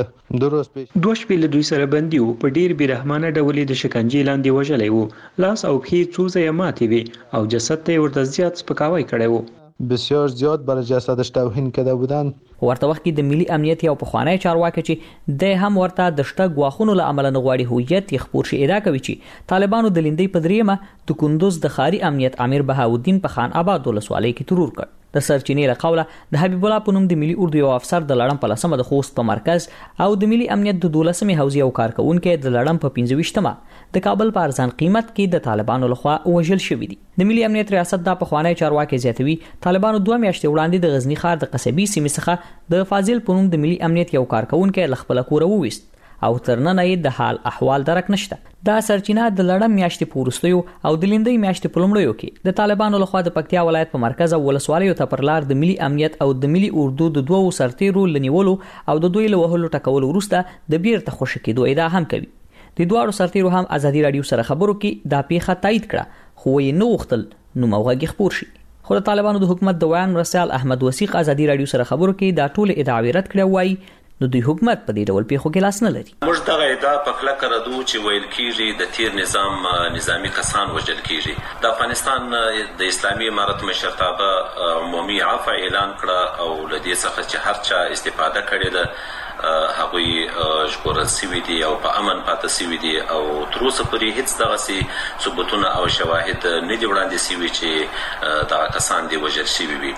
دوه شپې له دوی سره بندي وو. په ډیر بیرحمانه ډول د شکنجې لاندې وژلې وو. لاس او پښې څو ځای ماتې وي او جسد ته ورته زیات سپکاوی کړی وو. بسیار زیاد بر جسدش توهین کرده بودند. ورته وخت کې د ملي امنیت یو پخوانی چارواکي چې د هم ورته د شته غواخونو له عمل نه غواړي هویت یې خبر شي ادعا کوي چې طالبانو د لیندۍ په 3مه د کندوز د خاري امنیت امیر بهاودین په خان آباد ولسوالۍ کې ترور کړ. د سرچینې له قوله د حبیب الله په نوم د ملي اردو یو افسر د لړم په 10مه د خوست په مرکز او د ملي امنیت د 12مې حوزې او کارکونکو د لړم په 25مه د کابل په ارزان قیمت کې د طالبانو لخوا وژل شوی دي. د ملي امنیت ریاست د پخوانی چارواکي زیاتوي طالبانو 2 میاشتې وړاندې د غزنی ښار د قصبي سیمې څخه د فاضل په نوم د ملي امنیت یو کارکونکو ل خپل کور وويست او ترننه د حال احوال درک نشته. دا سرچینه د لړم میاشتې پورستیو او د لیندۍ میاشتې په لومړیو کې د طالبانو لخوا د پکتیا ولایت په مرکز او ولسوالیو ته پر لار د ملي امنیت او د ملي اردو د 2 سرتیرو لنیولو او د دوی له وهلو ټکول وروسته د بیرته خوشی کېدو ادعا هم کوي. د 2 سرتیرو هم ازادي رادیو سره خبرو کې دا پیښه تایید کړه خو یې نو وختل نو موغه خبر شي. خو د طالبانو د حکومت د ویان مرسل احمد وثیق ازادي رادیو سره خبرو کې دا ټول ادعاوې رد کړې وای. نو دوی حکومت په دې ډول پیښو کې لاس نه لري. موږ دغه ادعا په کلکه ردو چې ویل کېږي د تیر نظام نظامی کسان وژل کېږي. د افغانستان د اسلامي امارت مشرتابه عمومي عفو اعلان کړه او لدې څخه چې هر چا استفاده کړې ده هغوی ژغورل شوي دي او په امن پاتې شوي دي او تر اوسه پورې هیڅ دغسې ثبوتونه او شواهد نه دي وړاندې شوي چې دغه کسان دي وژل شوي وي.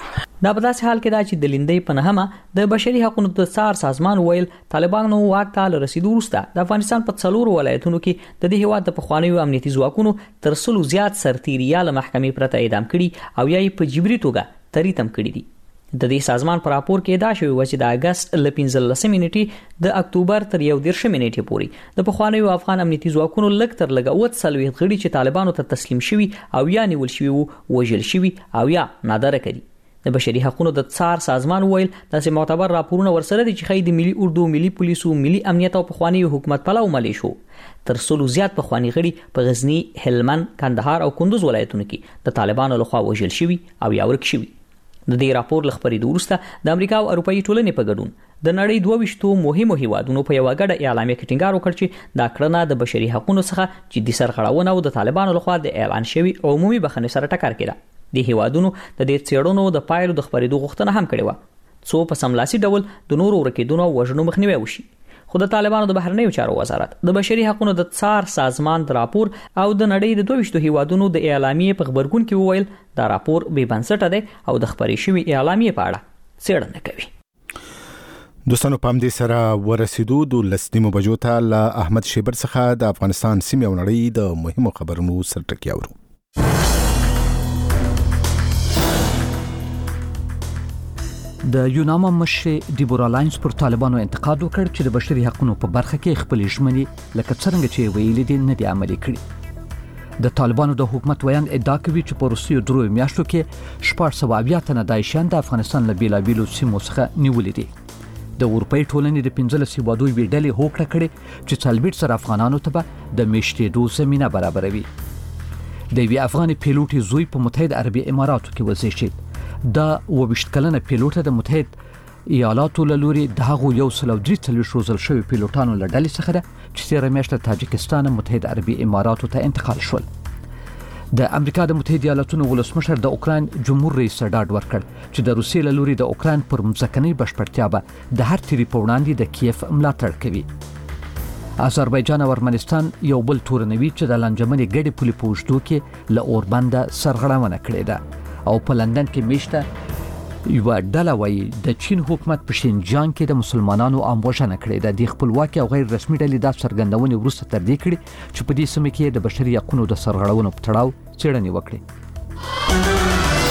دا په داسې حال کې دا چې د لیندۍ په نهمه د بشري حقوقو د څار سازمان ویل طالبانو واک ته رسیدو وروسته د افغانستان په 4 ولایتونو کې د دې هیواد د پخوانیو امنیتي ځواکونو تر 100 زیات سرتیریا له محکمې پرته اعدام کړي او یا یې په جبري توګه تریتم کړي دي. د دې سازمان پر راپور کې ادعا شوی و چې د اگست ل 15 نیټې د اکتوبر تر 11 نیټې پورې د پخوانیو افغان امنیتي ځواکونو لږ تر لږه 40 غړي چې طالبانو ته تسلیم شوي او یا نیول شوي وژل شوي او یا نادره کړي. د بشري حقوقو د څار سازمان ویل داسې معتبر راپورونه ورسره دي چې خې د ملي اردو، ملي پولیسو، ملي امنیت او پخوانی حکومت پلاو ملیشو تر 100 زیات پخوانی غړي په غزنی، هلمند، کندهار او کندوز ولایتونو کې د طالبانو لخوا وژل شوي او یا ورک شوي. د دې راپور لخبري وروسته د امریکا او اروپאי ټولنې په ګډون د نړۍ 22 مهمو هیوادونو په یو غړ اعلامیه کې ټینګار وکړ چې دا کړنه د بشري حقوقو څخه جدي سرغړونه او د طالبانو لخوا د اعلان شوی عمومي بخښنې سره ټکر کړه. د هیوادونو د دې څېړنو د پایلو د خبرېدو غوښتنه هم کړې و څو په سملاسي ډول د نورو ورکېدونو او وژنو مخنیوي وشي. خو د طالبانو د بهرنیو چارو وزارت د بشري حقوقو د څار سازمان د راپور او د نړۍ د 22 هیوادونو د اعلامیې په خبرګون کې وویل دا راپور بې بنسټه دی او د خبرې شوی اعلامیې په اړه څېړنه کوي. دوستانو پام دې سره ورسېدو د لسنیمو بجو ته له احمد شیبر څخه د افغانستان سیمې او نړۍ د مهمو خبرونو سرټکی اورو. د یوناما مشر دیبورا لاینز پر طالبانو انتقاد وکړ چې د بشري حقوقو په برخه کې خپل ژمنې لکه څنګه چې ویلي دي نه دي عملي کړي. د طالبانو د حکومت ویان ادعا کوي چې په روسیو درو میاشتو کې 480 تنه داعشیان د افغانستان له بیلابیلو سیمو څخه نیولې دي. د اروپאי ټولنې د 15 هیوادو ویډلې هوکړه کړې چې څلبېټ سره افغانانو ته به د میشتېدو زمينه برابروي. د وی افغان پیلوټ زوی په متحده عربي اماراتو کې وزیږید. دا 22 کلنه پیلوټ د متحد ایالاتو له لوري د هغو 133 روزل شوی پیلوټانو له ډلې څخه ده چې تیر میاشت تاجکستان متحده عربي اماراتو ته انتقال شول. د امریکا د متحده ایالاتونو ولسمشر د اوکراین جمهور رئیس ډاډ ورکړ چې د روسیې له لوري د اوکراین پر مځکنۍ بشپړتیا به د هر تیری په وړاندې د کیف ملاتړ کوي. آذربایجان او ارمنستان یو بل تورنوي چې د لانجمنې ګډې پولې په اوږدو کې له اوربنده سرغړونه کړې ده او په لندن کې میشته یو ډله وایي د چین حکومت په شینجیانګ کې د مسلمانانو اموژنه کړې ده. د خپلواکي او غیر رسمي ډلې د څرګندونې وروسته تر دې کړي چې په دې سیمه کې د بشري حقوقو د سرغړونو په تړاو څېړنې وکړي.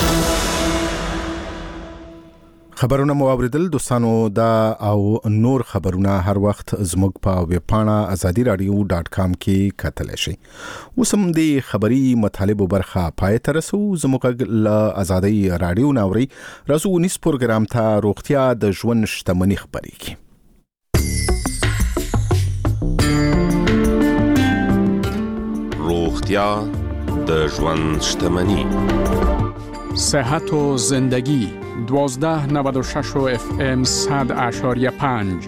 خبرونه مو اوریدل دوستانو دا او نور خبرونه هر وخت زموږ په ویب پاڼه azadiradio.com کې کتلی شئ. اوس هم د خبري مطالبو برخه پای ته رسو. زموږ له ازادي رادیو ناوري راځو ونیس پروګرام ته روغتیا د ژوند شتمنۍ خبرېږي. روغتیا د ژوند شتمنۍ، صحت و زندگی 1296 FM 100.5.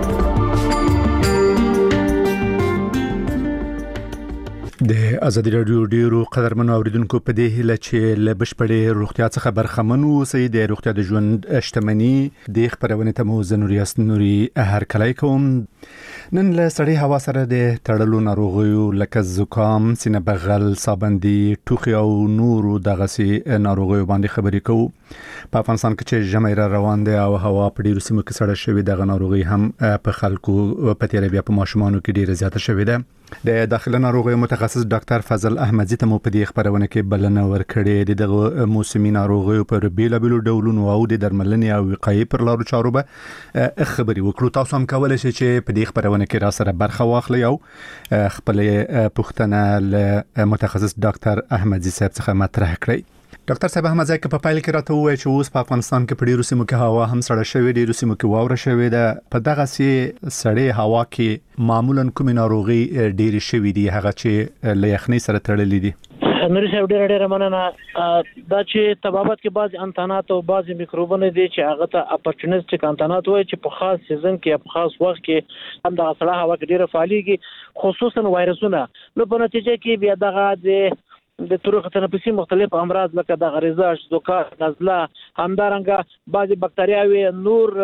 د ازادي رادیو ډیرو قدرمنو اوریدونکو په دې هیله چې له بشپړې روغتیا څخه برخمن اوسئ. د روغتیا د ژوند شتمنۍ د خبرونه ته مو زنوریاست نوري هر کله کوم. نن له سړې هوا سره د تړلو ناروغیو لکه زکام، سینه بغل، سابندي، ټوخي او نورو دغسي ناروغیو باندې خبرې کوو. په افغانستان کې چې ژمی را روان دی او هوا په ډیرو سیمو کې سړه شوې، دغه ناروغي هم په خلکو په تیر بیا په ماشومانو کې ډیره زیاته شوې ده. د داخله ناروغیو متخصص ډاکټر فضل احمدزي ته مو په دې خبرونه کې بلنه ورکړې. دغه موسمي ناروغیو پر بیلابیلو ډولونو او د درملنې او وقایې پر لارو چارو به خبرې وکړو. تاسو هم کولای شئ چې په دې خبرونه کې را سره برخه واخلئ او خپل پوښتنه له متخصص ډاکټر احمدزي صاحب څخه مطرح کړئ. ډاکټر صاحب هم ځکه په پایل کې راته وایي چې اوس په افغانستان کې په ډیرو سیمو کې هوا هم سړه شوې، ډیرو سیمو کې واوره شوې ده. په دغه سړې هوا کې معمولا کومې ناروغي ډېرې شوې دي هغه چې له یخنۍ سره تړلې دي؟ نوري صاحب ډېر مننه. دا چې طبابت کې بعض انتانات او بعض میکروبونه دي چې هغه ته اپورچونیسټیک انتانات وایي چې په خاص سیزن کې په خاص وخت کې هم د سړه هوا کې ډېر فعالیږي، خصوصا وایرسونه. نو په نتیجه کې بیا دغه د طرق تنفسي مختلف امراض لکه د غریزاش، زکام، نزله، همدارنګه بعضی بکتریاوي، نور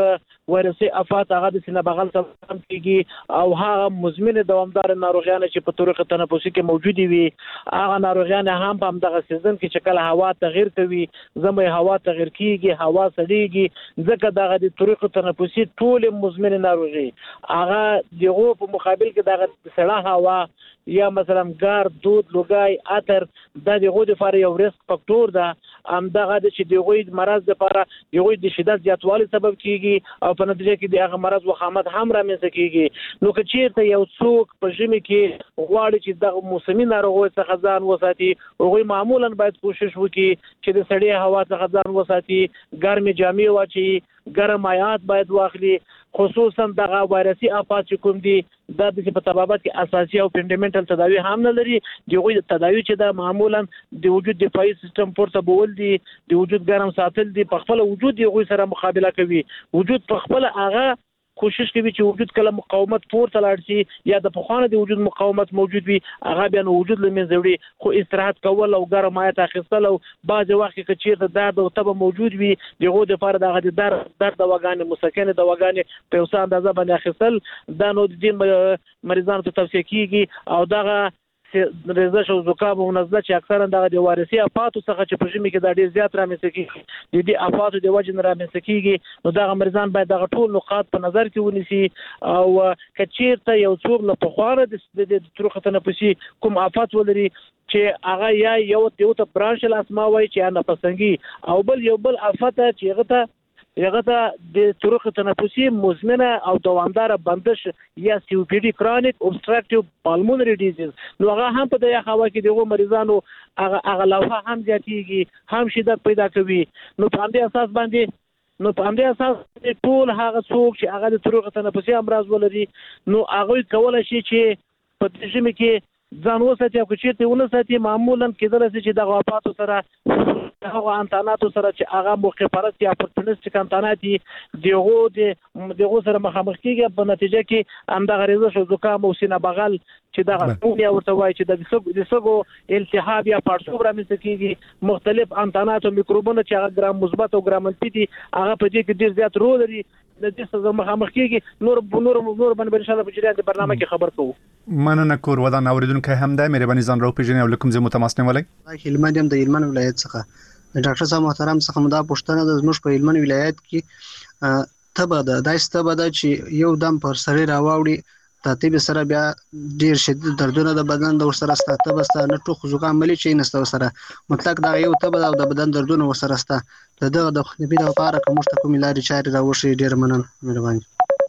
وایرسي افات هغه د سینه بغل سره کیږي او هغه مزمن دوامدار ناروغیان چې په طریق تنفسي کې موجود وي هغه ناروغیان هم په دغه سیزن کې چې کله هوا تغیر کوي زموږ هوا تغیر کیږي هوا سړیږي ځکه دغه د طریق تنفسي ټول مزمن ناروغي هغه دغه په مقابل کې دغه سړه هوا یا مثلا ګار دود لوګای اتر د دغه لپاره یو ریسک فاکتور ده ام دغه د چې دغه مرض لپاره یو د شدت زیاتوالي سبب کیږي او په نتیجه کې دغه مرض وخامت هم رامنځته کیږي نو که چیرته یو څوک په ژمي کې غواړي چې دغه موسمي ناروغي څخه ځان وساتي هغه معمولا باید کوشش وکړي چې د سړې هوا څخه ځان وساتي ګرمي جامې واچي ګرم مایعات باید واخلي خصوصا دغه وایرسي افات کوم دي د په طبابت کې اساسي او فندامنټل تداوی هم نه لري دغه تداوی چې د معمولا د وجود دفاعي سیستم پورته بول دي د وجود ګرم ساتل دي په خپل وجود یې سره مقابله کوي وجود په خپل هغه کوشش کوي چې وجود کله مقاومت پورته لاړ شي یا د پخوانه د وجود مقاومت موجود وي هغه بیا نو وجود لمنځه وړي خو استراحت کول او ګرم مایعات اخیستل او بعض وخت کې چیرته درد او تب موجود وي دغه د لپاره دغه درد دواګانې مسکنه دواګانې په اوسه اندازه باندې اخیستل دا نو د دې مریضانو ته توصیه کیږي او دغه رزش او زکام او نزله چې اکثرا دغه د وارثي افاتو څخه چې په ژمي کې د ډیر زیات رامنځته کیږي د دې افاتو د وجه نه رامنځته کیږي نو دغه مریضان باید دغه ټول نقاط په نظر کې ونیسي او کچیرته یو څوک له پخوانه د طریق تنفسي کوم افات ولري چې هغه یا یو ته برانشل اسما وای چې نفسنګي او بل یو بل افات چې هغه ته د طریق تنفسي مزمنه او دوامدار بندش یا سی او پی ډي کرونیک اوبستراکټیو پالمونري ډیزیز نو هغه هم په دغه هوا کې دغه مریضانو هغه لوحه هم زیاتېږي هم شدت پیدا کوي نو په همدې اساس ټول هغه څوک چې هغه د طریق تنفسي امراض ولري نو هغه کولای شي چې په دې ژمي کې ځان وساتي او چې ونه ساتي معمولا کېدل چې د غوافاتو سره هغه انتاناتو سره چې هغه مخفرت یا اپورتونیستیک انتاناتي دغه سره مخامخ کیږي په نتیجه کې همدغه رزش او زکام او سینه بغل چې دغه ټول ورته وایي چې د سګو التهاب یا پړسوب رامنځته کیږي مختلف انتانات او میکروبونه چې هغه ګرام مثبت او ګرام منفي دي هغه په دې کې ډیر زیات رول لري د دې څخه مخامخ کیږي نور باندې ان شاء الله په جریان د برنامه کې خبر کوو مننه کور ودان اوریدونکو هم د مهرباني ځان راو پیژنې او لکم زه متماسنه ولای هلمند هم د هلمند ولایت څخه ډاکټر صاحب محترم څخه مدا پښتنه د زموږ په هلمند ولایت کې تبه ده چې یو دم پر سره راوړي ترتیب سره بیا ډیر شدید دردونه د بدن د ورسره ستاته بسته نه ټوخ زکام ملي چې نسته سره مطلق دا یو تبه او د بدن دردونه ورسره سته د خنبي لپاره کوم کوم لارې چارې راوشي ډیر مننه مهرباني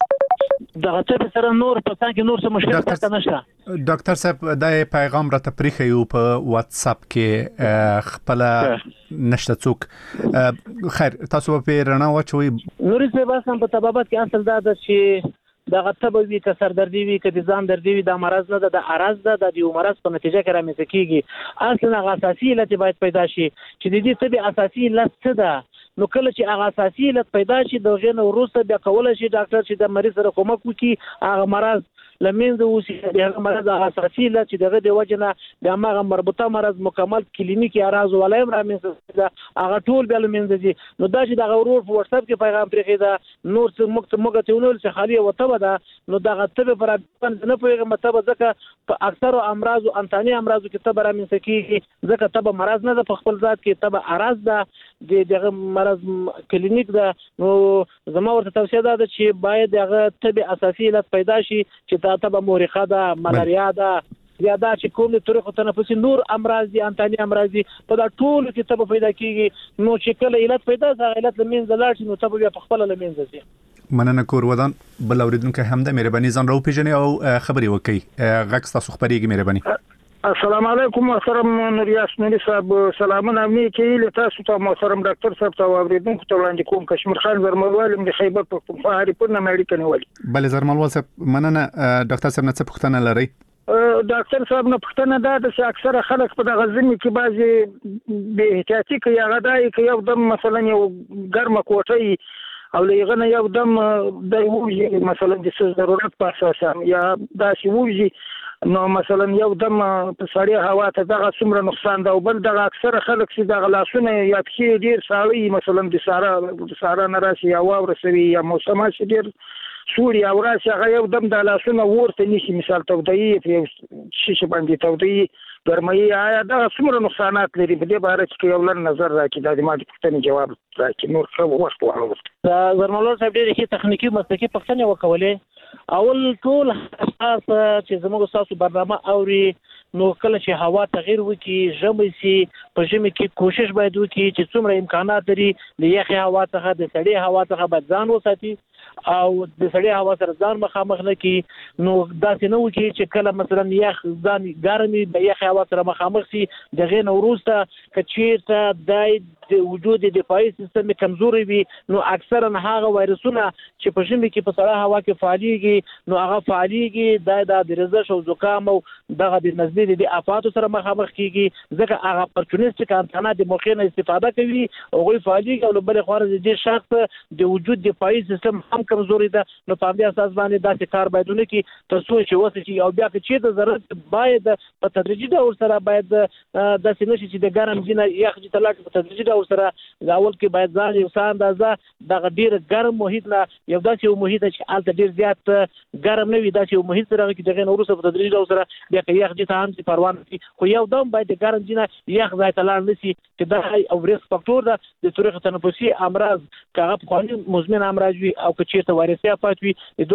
دغه څه سره نور په څنګه نور څه مشکل نشته ډاکټر صاحب دا پیغام را تپریخ یو په واتس اپ کې خپل نشته څوک خیر تاسو په رڼا واچوي نوري څه باسم په طبابت کې اصل دا ده چې دغه تبوي که سردردي وي که د ځان دردي وي د مرض نه د عرض د یو مرض په نتیجه کې رامنځته کیږي اصل هغه اساسي علت باید پیدا شي چې د دې طبي اساسي علت څه ده نو کله چې هغه اساسي علت پیدا شي د غنه وروسته بیا کولای شي ډاکټر چې د مریض سره کومک وکړي هغه مرض لمنځه وسی هغه مرض اساسي علت چې دغه د وجنه د هغه مربوطه مرض مکمل کلینیکي اراز ولایم رامنځته هغه ټول بیا لمنځه دي نو دا چې دغه ورور په واتس اپ کې پیغام پرې دا نور څه موږ ته ونول چې خالي وته ده نو دغه تبه پر نه پوهیږم تبه ځکه په اکثر امراض او انتاني امراضو کې تبه رامنځته کیږي ځکه تبه مرض نه ده په خپل ذات کې تبه اراز ده دغه مرض کلینیک ده نو زما ورته توصیه ده چې باید دغه تبه اساسي علت پیدا شي چې دا تبه مورخه ده ملاریا ده یا دا چې کوم طریق تنفسي نور امراض دي انتاني امراض دي په دا ټول کې تبه پیدا کیږي نو چې کله علت پیدا ځای علت لمنځه لاړ شي نو تبه بیا په خپل لمنځه ځي مننه کور ودان بل اوریدونکو هم د مهرباني ځان راو پیژنې او خبري وکي غږ تاسو خبريږي مهرباني السلام علیکم محترم نوریاس نوری صاحب سلامونه امنیه کې له تاسو ته محترم ډاکټر صاحب ته اوریدونکو ته وړاندې کوم کشمیر خان زرملوالم د خیبر پختونخوا هریپور نه اړیکه نیولې بل زرملوال صاحب مننه ډاکټر صاحب نه څه پوښتنه لري ډاکټر صاحب نه پوښتنه ده چې اکثره خلک په دغه ځینې کې بعضي به احتیاطي کوي هغه دای کې یو دم مثلا یو ګرمه کوټه او لغه نه یو دم د وږي مثلا د ضرورت په اساس یا دا چې وږي نو مثلا یو دم په سړی هوا ته دغه څومره نقصان ده او بل دغه اکثره خلک چې دغه لاسونه یا پښې ډیر ساړي مثلا د سارا نه راشي یا واوره سوي یا موسم شي ډیر سوري او راشي هغه یو دم د لاسونه ورته نشي مثال تودایي په شیشه باندې تودایي ګرمایي آیا دغه څومره نقصانات لري په دې باره کې یو لن نظر راکړي د دې پوښتنې جواب راکړي نور څه وخت وغواړم زرمالور صاحب ډېر ښه تخنیکی مسلکي پوښتنې وکولې اول ټول اساس چې زموږ تاسو برنامه اوري نو کله چې هوا تغیر وکړي ژمي سي په ژمي کې کوشش باید وکړي چې څومره امکانات لري د یخي هوا څخه د سړې هوا څخه باید ځان وساتي او د سړې هوا سره ځان مخامخ نه کی نو داسې نه وکړي چې کله مثلا یخ ځان ګرمي د یخي هوا سره مخامخ سي دغه نو وروسته کچیرته د وجود دفاعي سیستم کمزوري وي نو اکثرا هغه وایرسونه چې په ژمي کې په سړه هوا کې فعاليږي نو هغه فعاليږي د رزش او زکام او دغه د نزدې د افات سره مخامخ کیږي ځکه هغه اپورتونیسټ کانتانا د موخې نه استفاده کوي او غوي فعاليږي او بل خو د شخص د وجود دفاعي سیستم هم کمزوري ده نو په دې اساس باندې داسې کار باید ونه کی تر څو چې وسه او بیا چې د ضرورت باید په تدریجي ډول سره باید داسې نشي چې د ګرم جنه یخ چې تلاټ په تدریجي ډول سره اول کې باید ځان یو څه اندازه د ډیر ګرم محیط نه یو داسې یو محیط چې الته ډیر زیات ګرم نه وي داسې یو محیط سره کې دغه نورسه په تدریجي ډول سره بیا کې یخ چې هم چې پروان شي خو یو دم باید د ګرم جنه یخ ځای ته لاړ نشي چې دا او ریسک فاکتور ده د طریق تنفسي امراض کاغه په قانون مزمن امراض وي او که چیرته وایرسي افات وي د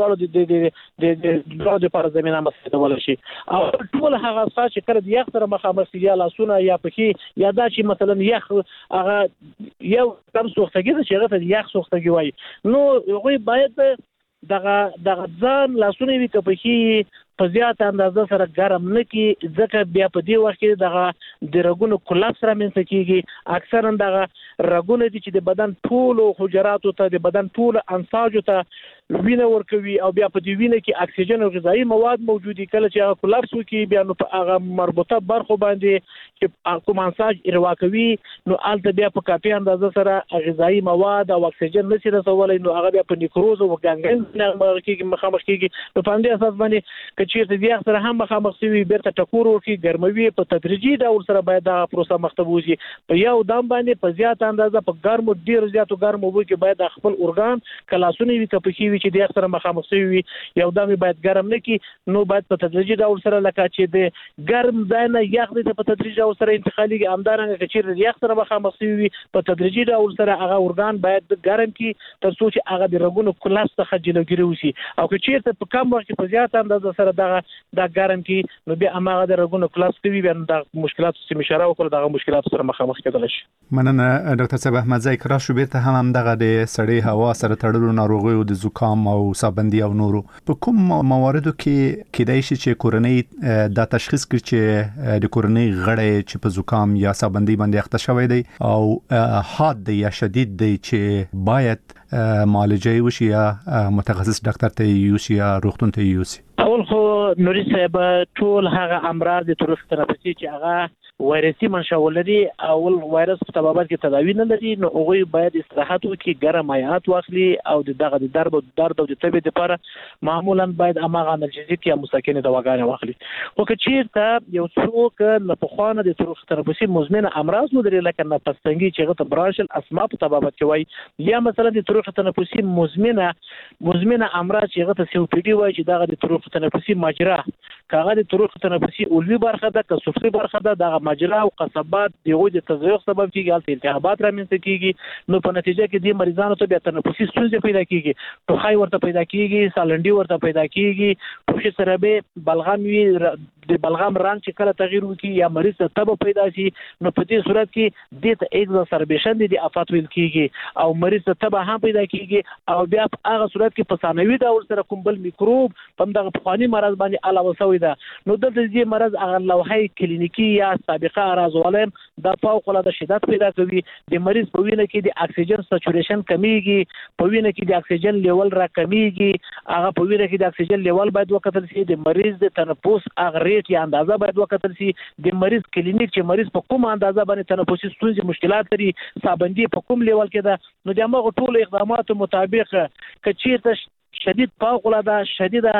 دوه د پر زمينه مسئله شي او ټول هغه څه چې کله د یخ سره مخامخ یا لاسونه یا پکې یا دا چې مثلا یخ هغه یو کم سوختګي ده چې هغه یخ سوختګي وایي نو هغه باید دغه ځان لاسونه وي کپخي په زیات اندازه سره ګرم نه کی ځکه بیا په دې وخت کې دغه د رګونو کولاپس رامنځته کیږي اکثرا دغه رګونه دي چې د بدن ټول حجراتو ته د بدن ټول انساجو ته وینه ورکوي او بیا په دې وینه کې اکسیجن او غذایی مواد موجود دي کله چې هغه کولاپس وکړي بیا نو په هغه مربوطه برخو باندې چې کوم انساج اروا کوي نو الته بیا په کافي اندازه سره غذایی مواد او اکسیجن نشي رسولای نو هغه بیا په نیکروز او ګانګرین مخامخ کیږي په دې اساس باندې چې د یخ سره هم مخامخ شي بیرته ټکور ورکي ګرموي په تدریجي ډول سره باید دا پروسه مختبوزي په یو دم باندې په زیات اندازه په ګرمو ډیر زیاتو ګرمو وو کې باید خپل اورګان کلاسونه وي کپخي وي چې د یخ سره مخامخ شي یو دم باید ګرم نه کی نو باید په تدریجي ډول سره لکه چې د ګرم ځای نه یخ د په تدریجي ډول سره انتقالي امدارنګ چې د یخ سره مخامخ شي په تدریجي ډول سره هغه اورګان باید ګرم کی تر څو چې هغه د رګونو کلاس څخه جلوګیری وشي او که چیرته په کم وخت په زیات اندازه سره دا ګرم کی نو بیا هغه د رګونو کلاس کوي بیا د مشکلات سم اشاره وکړه دغه مشکلات سره مخامخ کېدل شي مننه ډاکټر صاحب احمد زای کرا شو بیرته هم دغه د سړی هوا سره تړلو ناروغي او د زکام او سابندي او نورو په کوم مواردو کې کېدای شي چې کورنۍ دا تشخیص کړي چې د کورنۍ غړي چې په زکام یا سابندي باندې اخته شوی دی او حاد دی یا شدید دی چې باید معالجه وشي یا متخصص ډاکټر ته یوسي یا روغتون ته یوسي اول خو نوري صاحب ټول هغه امراض د طریق تنفسي چې هغه وایرسي منشأ ولري اول وایرس په طبابت کې تداوی نه لري نو هغه باید استراحت وکړي ګرم مایعات واخلي او دغه د درد او د تبې لپاره معمولا باید اماغه انالجیک یا مسکنه دواګانې واخلي خو که چیرته یو څوک نه په خوانه د طریق تنفسي مزمن امراض نو لري لکه نفسنګي چې غته براشل اسما په طبابت کې وای یا مثلا د طریق تنفسي مزمن امراض چې غته COPD وای چې دغه د طریق تنفسي ماجرا کاغه د طریق تنفسي اولوي برخه ده که سفلي برخه ده دغه ماجرا او قصبات دغه د تضیق سبب کیږي الته التهابات رامنځته کیږي نو په نتیجه کې د مریضانو ته بیا تنفسي ستونزې پیدا کیږي ټوخی ورته پیدا کیږي سالنډي ورته پیدا کیږي ټوخي سره به بلغم وي د بلغم رنګ چې کله تغییر وکړي یا مریض ته تب پیدا شي نو په دې صورت کې د ایگزاسربیشن د افات ویل کیږي او مریض ته تب هم پیدا کیږي او بیا په هغه صورت کې په ثانوي ډول سره کوم بل میکروب په دغه پخوانی مرض باندې علاوه شوی ده نو د دې مرض هغه لوحه کلینیکی یا سابقه اعراض ولیم د فوق العاده شدت پیدا کوي د مریض په وینه کې د اکسیجن سچوریشن کمیږي په وینه کې د اکسیجن لیول را کمیږي هغه په وینه کې د اکسیجن لیول باید وکتل شي د مریض د تنفس هغه ریټ یا اندازه باید وکتل شي د مریض کلینیک چې مریض په کوم اندازه باندې تنفسي ستونزې مشکلات لري سابندي په کوم لیول کې ده نو د هغه ټول اقداماتو مطابق کچې ته شدید فوق العاده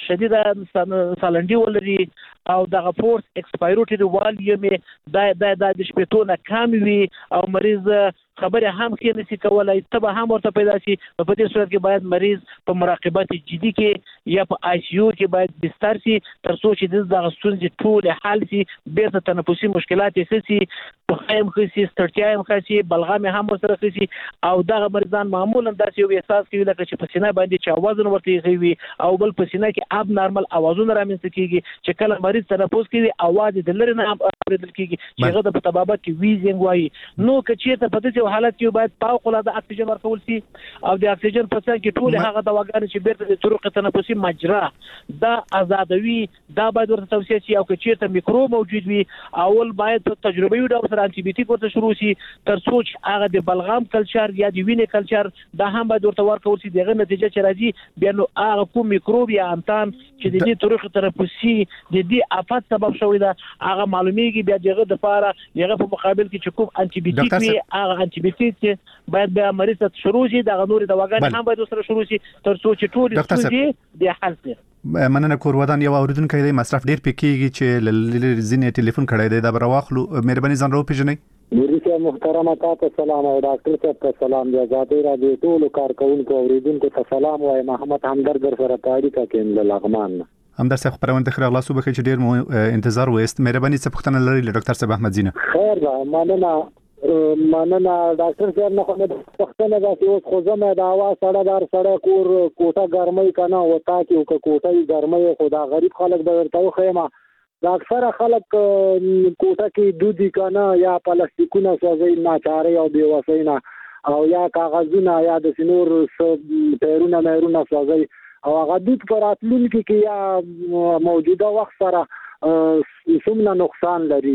شدیده سالندي ولري او دغه فورس ایکسپایروټي واليوم د شپېتو نه کم وي او مریض خبره هم کې نشي کولای تبه هم ورته پیدا شي په دې صورت کې باید مریض په مراقبت جدي کې یا په آی سی یو کې باید بستر شي تر څو چې دغه ستونزې ټول حل شي بیرته تنفسي مشکلات یې شي په خیم خسي ستړیا هم خسي بلغم هم سره خسي او دغه مریضان معمولا داسې یو احساس کوي لکه چې په سینه باندې چې وزن ورته کوي او بل په سینه کې اب نارمل اوازونه رامنځته کیږي چې کله مریض تنفس کوي اواز د لری نه اوریدل کیږي چې هغه د طبابت کې ویزینګ وایي نو کچې ته په دې حالت کې باید فوق العاده اکسیجن ورکول شي او د اکسیجن په څیر کې ټول هغه دواګانې چې بیرته د طرق تنفسي مجرا دا آزادوي دا باید ورته توصیه شي او کچې ته میکروب موجود وي اول باید په تجربي ډول سره انټي بیوټیک ورته شروع شي تر څو چې هغه د بلغم کلچر یا د وینې کلچر دا هم باید ورته ورکول شي دغه نتیجه چې راځي بیا نو هغه کوم میکروب یا انتان چې د دې طرق تنفسي د دې افات سبب شوی دا هغه معلومیږي بیا دغه د لپاره دغه په مقابل کې چې کوم انټي بیوټیک وي هغه انټي بیوټیک باید بیا مریض ته شروع شي د نور دواګانې هم باید سره شروع شي تر څو چې ټول ستونزې د حل شي. مننه کور ودان یو اوریدونکو دی مصرف ډیر پکېږي چې زینې ټلیفون کړی دی دا برواخلو مهرباني ځان رو پیژنئ ورته محترمه تاسو سلام او ډاکټر ته سلام دی آزادي رادیو ټول کارکونکو اوریدونکو ته سلام وایم محمد همدرد سره تاریخ کې له لغمان همدرد صاحب پرونده خیر الله صبح چې ډیر مو انتظار وست مهرباني څه پوښتنه لري له ډاکټر صاحب احمد زینه خیر مننه ډاکټر صاحب نه کومه پوښتنه ده چې اوس خو زمه د هوا سړه کور کوټه ګرمۍ کنه وتا کې کوټه ګرمۍ خدا غریب خلک به ورته خیمه دا اکثره خلک کوټه کې دودي کنه یا پلاستیکونه سوځي ناچاري او بیوسینا او یا کاغذونه یا د سنور پیرونه مېرونه سوځي او هغه دود پر اتلونکو کې یا موجوده وخت سره څومره نقصان لري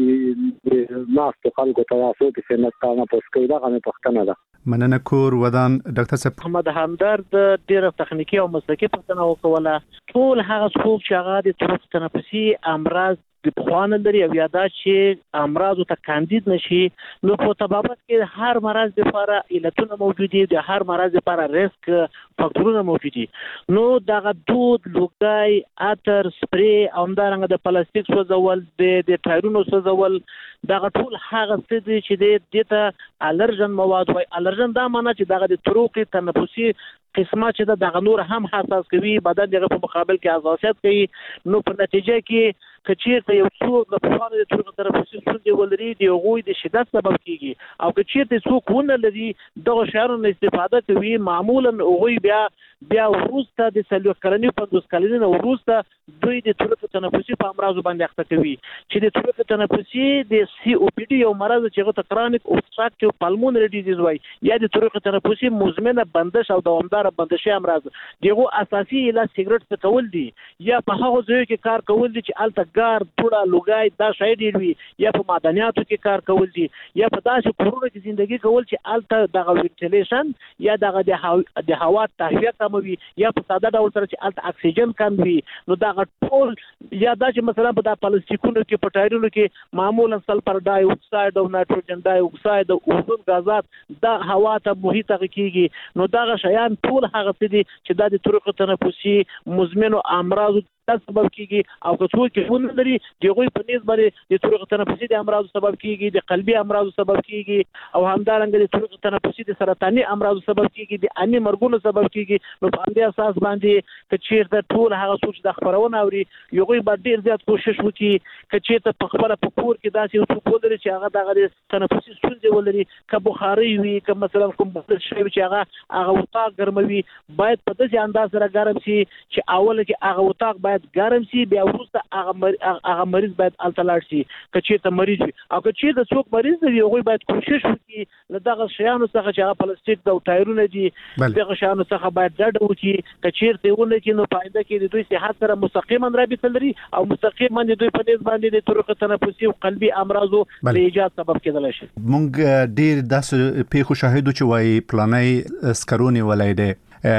ناست خلکو تواصل کې سنتانه پوسکې دا غو پښتنه ده. مننه کور ودان ډاکټر صاحب محمد همدرد ډیر تخنیکی او مسلکی پښتنه وکوله ټول هغه څوک چې هغه د طرق تنفسي امراض د خوان لري او یادا چې امراض ته کاندید نشي نو په طبابت کې هر مرض لپاره علتونه موجود دي د هر مرض لپاره ریسک فاکتورونه موجود دي نو دغه دود لوګای اتر سپری او همدارنګه د پلاستیک سوځول د ټایرونو سوځول دغه ټول هغه څه دي چې د ته الرجن مواد وای الرجن دا معنی چې دغه د طرق تنفسي قسمه چې دغه نور هم حساس کوي بدن دغه په مقابل کې حساسیت کوي نو په نتیجه کې کچیرته یو څوک د پخواني طرق تنفسي ستونزې ولري د غوي د شدت سبب کیږي او کچیرته څوک ونه لري دغه شعرونو استفاده کوي معمولا غوي بیا وروسته د سلوک کلنی په 50 کلنی وروسته دوی د طرق تنفسي په امراض باندې اخته کوي چې د طرق تنفسي د سی او پی ډي یو مرض چې هغه کرونیک اوبستراکټیو پالمونري ډیزیز وای یا د طرق تنفسي مزمنه بندش او دوامدار بندشي امراض دغه اساسي علاج سیګریټ څکول دي یا په هغه ځای کې کار کول دي چې الته ګار ټوړه لوګای دا شای دی وي یا په معدنیاتو کې کار کول دي یا په داسې کورونو کې ژوندۍ کول چې الته دغه وینټیلیشن یا دغه د هوا تهویه کموي یا په ساده ډول سره چې الته اکسیجن کم وي نو دغه ټول یا دا چې مثلا په د پلاستیکونو کې په ټایرونو کې معمولا سلفر ډای اکساید او نایتروجن ډای اکساید او اوزون غازات دا هوا ته محیط کیږي نو دغه شیان ټول هغه څه دي چې د طرق تنفسي مزمن امراض سبب کیږي او که څوک ونه لري دغه په نسبت باندې د طرق تنفسي د امراض سبب کیږي د قلبي امراض سبب کیږي او همدارنګه د طرق تنفسي د سرطاني امراض سبب کیږي د اني مرګونو سبب کیږي نو په دې اساس باندې چې د ټول هغه څوک د خبرونه اوري یو غوي باندې ډیر زیات کوشش وکړي چې ته په خبره په کور کې داسې یو څوک ولري چې هغه دغه تنفسي ستونزې ولري که بخاري وي که مثلا کوم بل شی چې هغه وطاق ګرموي باید په داسې انداز سره ګرم شي چې اول کې هغه وطاق باید ګرم شي بیا وروسته هغه مریض باید التلاړ شي کچې ته مریض وي او کچې د څوک مریض دی هغه باید کوشش وکړي له دغه شیانو څخه چې هغه پلاستیک د ټایرونه دي دغه شیانو څخه باید ډډه وکړي کچې ته ونه کې نو پاینده کې د دوی صحت سره مستقیما رابطه لري او مستقیما د دوی په نسبت باندې د طرق تنفسي او قلبي امراضو د ایجاد سبب کېدل شي مونږ ډیر داسې پیښو شاهدو چې وایي پلانای سکرونی ولایده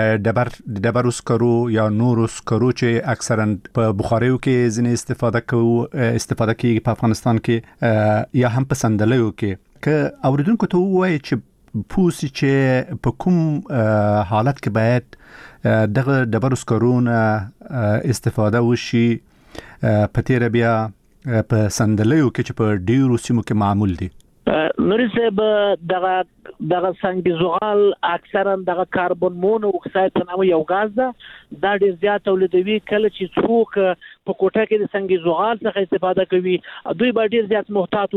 ډبرو سکرو یا نورو سکرو چې اکثرا په بخاریو کې ځینې استفاده کوي په افغانستان کې یا هم په صندلیو کې که اوریدونکو ته وایي چې پوسی چې په کوم حالت کې باید دغه ډبرو سکرونه استفاده وشي په تیر بیا په سندلیو کې چې په ډیرو سیمو کې معمول دي. نوري صاحب دغه سنگ زغال اکثرا دغه کاربن مونو اکساید په نامه یو غاز ده دا ډیر زیات تولیدوي. کله چې څوک په کوټه کې د سنگ زغال څخه استفاده کوي دوی به ډیر زیات محتاط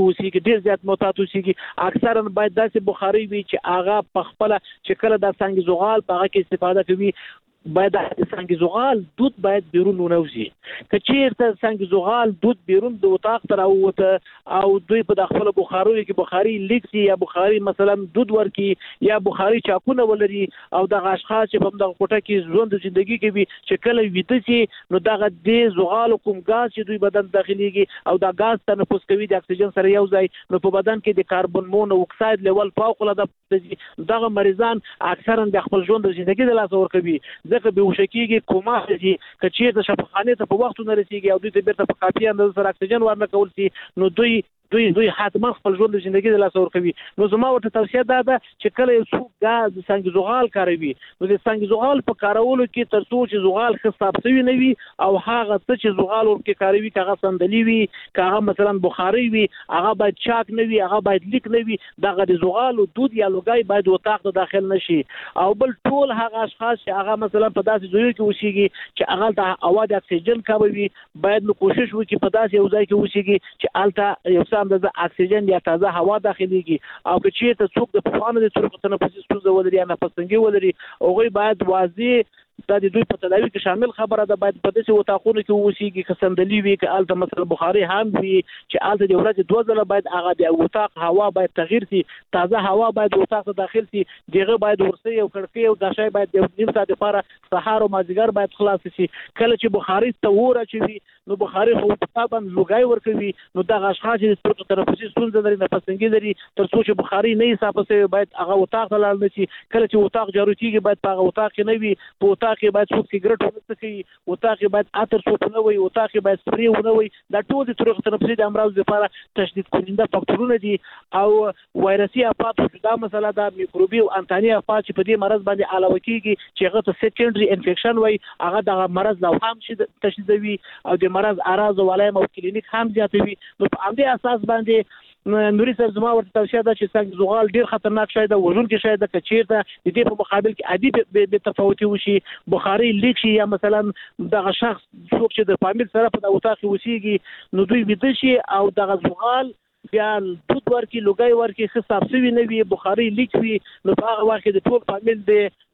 اوسي. اکثرا باید داسې بخاري وي چې هغه په خپل چې کله د سنگ زغال په هغه کې استفاده کوي باید د سنگ زغال دود باید بیرون ونوزي. که چیرته سنگ زغال دود بیرون د اتاق ته راووته او دوی په خپل بخاري کې بخاري لیکسي یا بخاري مثلا دود ورکی یا بخاري چاکونه ولري او د اشخاص چې په دغه کوټه کې ژوند ژوندۍ کوي چې کله ویده شي نو دغه د زغال کوم غاز چې دوی بدن داخليږي او دا غاز تنفس کوي د اکسیجن سره یو ځای نو په بدن کې د کاربن مونو اکساید لیول فوق العاده دغه مریضان اکثرا د خپل ژوند ژوندۍ د لاس ور کوي ځکه به وشکیږي کومه دي کچې د شفاخانه ته په وخت نه رسیږي او دوی ته بیرته په کافي اندازه سره اکسیجن ورنه کول شي نو دوی حتما خپل ژوند ژوندۍ د لاس ور کوي. نو زما ورته توصیه ده چې کله یو څوک غاز سنگ زغال کاروي نو د سنگ زغال په کارولو کې تر څو چې زغال حساب شوی نه وي او هغه څه چې زغال ورکه کاروي کاغه سندلی وي کاغه مثلا بخاري وي هغه باید چاک نه وي هغه باید لیک نه وي دغه د زغال او دود یا لوګي باید وتاق ته داخل نشي. او بل ټول هغه اشخاص چې هغه مثلا په داسې ځای کې اوسېږي چې هغه د هوا د اکسیجن کموي باید نو کوشش وکړي په داسې یو ځای کې اوسېږي چې الته یو د اکسیجن یا تازه هوا داخليږي او که چیرته څوک د پخوانو د طرق تنفسي ستونزه ولري یا نفس تنګي ولري هغه باید واضح دا د دوی په تداوی کې شامل خبره ده باید په داسې وتاخونو کې اوسېږي که سندلی وي که الته مثلا بخاري هم وي چې الته د ورځې 2 ځله باید هغه د وتاق هوا باید تغییر شي تازه هوا باید وتاق ته داخل شي دغه باید ورسې او کړکۍ او داشای باید د نیم ساعت لپاره سهار او مازیګر باید خلاص شي. کله چې بخاري تور اچوي نو بخاري خو په باندې لوګای ورکوي نو دغه اشخاص چې طرق تنفسي ستونزه لري نفس تنګي لري تر څو چې بخاري نه صافه شي باید هغه وتاق ته لاړ نشي. کله چې وتاق جارو کیږي باید په هغه وتاق کې نه وي په وتاق کې باید څوک سیګریټ ونه څکي وتاق کې باید عطر څوک نه وي وتاق کې باید سپری ونه وي دا ټول د طرق تنفسي د امراض لپاره تشدید کننده فاکتورونه دي او وایرسي افات دا مسله ده میکروبي او انتاني افات چې په دې مرض باندې علاوه کیږي چې هغه ته سیکنډري انفیکشن وای هغه د مرض له هم شي تشدیدوي او د مرض اعراض او علائم او کلینیک هم زیاتوي. نو په همدې اساس باندې نوري صاحب زما ورته توصیه ده چې سنگ زغال ډیر خطرناک شی ده وژون کې شی ده که چیرته د دې په مقابل کې عادي به تفاوتي وشي بخاري لیک شي یا مثلا دغه شخص څوک چې د فامیل سره په اتاق کې اوسېږي نو دوی ویده شي او دغه زغال بیا دود ورکی لوګي ورکی حساب شوی نه وي بخاري لیک وي نو په هغه وخت د ټول فامیل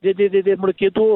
د مړکېدو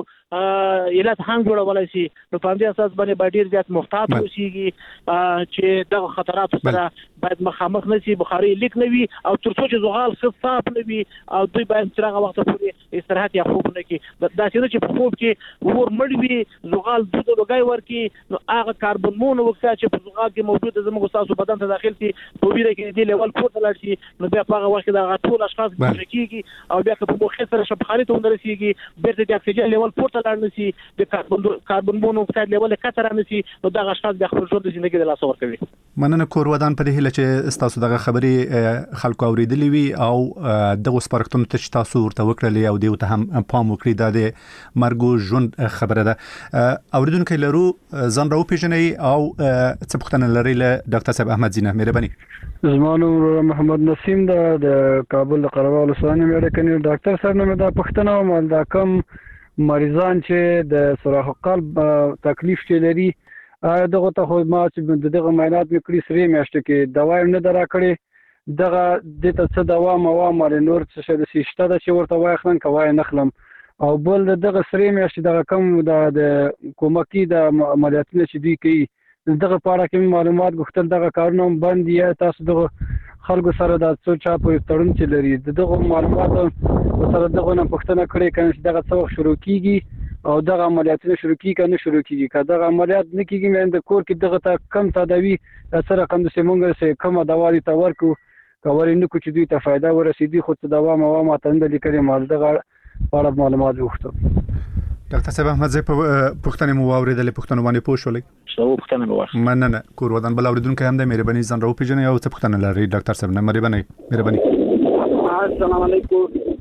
علت هم جوړولای شي. نو په دې اساس باندې ډیر زیات محتاط اوسېږي چې دغه خطرات سره باید مخامخ نشي بخاري لیک نه وي او تر څو چې زغال صاف نه وي او دوی باید تر هغه وخت پورې استراحت یا خوب نه کوي. دا چې په خوب کې ور مړ وي زغال دود لوګي ورکی نو هغه کاربن مونو وکړه چې په زغال کې موجود زموږ تاسو بدن ته داخل شي په ویره کې د لیول پورته لاړ شي نو بیا په هغه وخت دا ټول اشخاص کېږي او بیا په مخ سره شفاخانه ته ورسیږي بیرته د اکسیجن لیول پورته لاړ نشي د کاربن مونو اکساید لیول کتر نشي نو دا اشخاص د خپل ژوند ژوندۍ د لاس ور کوي. مننه کور ودان په دې هله چې تاسو دغه خبري خلکو اوریدلې وي او دغه سپارښتنه ته تاسو ورته وکړلې او دیو ته هم پام وکړي د مرګ ژوند خبره ده. اوریدونکو لرو ځان راو پیژنې او څه پوښتنه لري له ډاکټر صاحب احمد زینه مهرباني. زمانو محمد نسیم د کابل د قره ولسوالۍ مېړه کني ډاکټر صاحب نو دا پښتنه مال دا کم مریضان چې د سوراخ قلب تکلیف چې لري دغه ته خو ما چې دغه معاینات مې کړی سری میاشتې کې دوا نه درا کړې دغه د ته څه دوا موا مر نور څه د سیشته د چې ورته وایخلن کوای نخلم او بل دغه سری میاشتې دغه کم د کومکی د عملیاتونه چې دی کوي دغه پاره کې معلومات غوښتل دغه کارونه بند یا تاسو دغه خلکو سره د څو چا په تړون چې لري دغه معلومات سره دغه نه پښتنه کړې کنه چې دغه څو شروع کیږي او دغه عملیاتونه شروع کیږي کنه شروع کیږي که دغه عملیات نه کیږي مې د کور کې دغه ته کم تداوی سره کم د سیمونګ سره کم دوا دي تور کو کورې نه کو چې دوی ته فائدہ ورسېدي خو ته دوا مو ما تند لیکلي مال دغه په معلومات وغوښتم. ډاکټر صاحب احمد زه په پښتنې مو واوریدلې پښتنو باندې پوښولې شو پښتنه مو واخ مننه کور ودان بل اوریدونکو هم د مهرباني ځان راو پیژنې او څه پښتنه لري ډاکټر صاحب نه مهرباني. السلام علیکم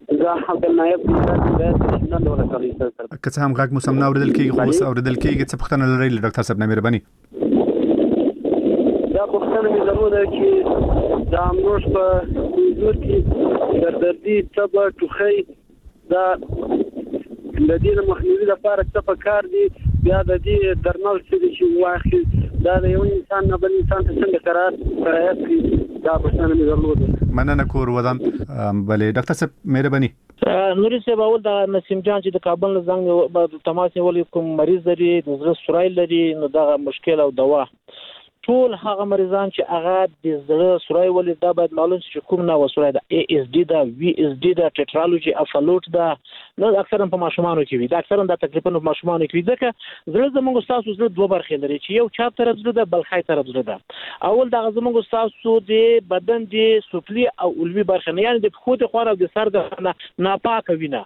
دا عبد النایب د نن ولکالي سره که څه هم غږ مو سم نه اوریدل کیږي خو اوس اوریدل کیږي. څه پوښتنه لرئ له ډاکټر صاحب نه مهرباني؟ دا پوښتنه مې درلوده چې دا موږ په حضور کې دردي تبه ټوخی دا د دې مخنیوي لپاره څه پکار دي، بیا د دې درمل چې واخلي دا د یو انسان نه بل انسان ته څنګه سرایت کوي، دا پوښتنه مې درلوده. مننه کور ودان. بلې ډاکټر صاحب مهرباني. نوري صاحب اول د نسیم جان چې د کابل نه زنګ تماس نیولې کوم مریض لري د زړه سورای لري نو دا مشکل او دوا ټول هغه مریضان چې هغه د زړه سورای ولې دا باید معلوم شي کوم نه وسورای دا ASD دا VSD دا ټیټرالوجي افلوټ دا نو اکثرا په ماشومانو کې وي، دا اکثرا د تقریبا په ماشومانو کې وي. ځکه زړه زموږ تاسو زړه دوه برخې لري چې یو چپ طرف زړه ده بل خای طرف زړه ده. اول دا زموږ تاسو د بدن د سفلي او علوي برخه نه یعنی د خود خور او د سر د ناپاک وینه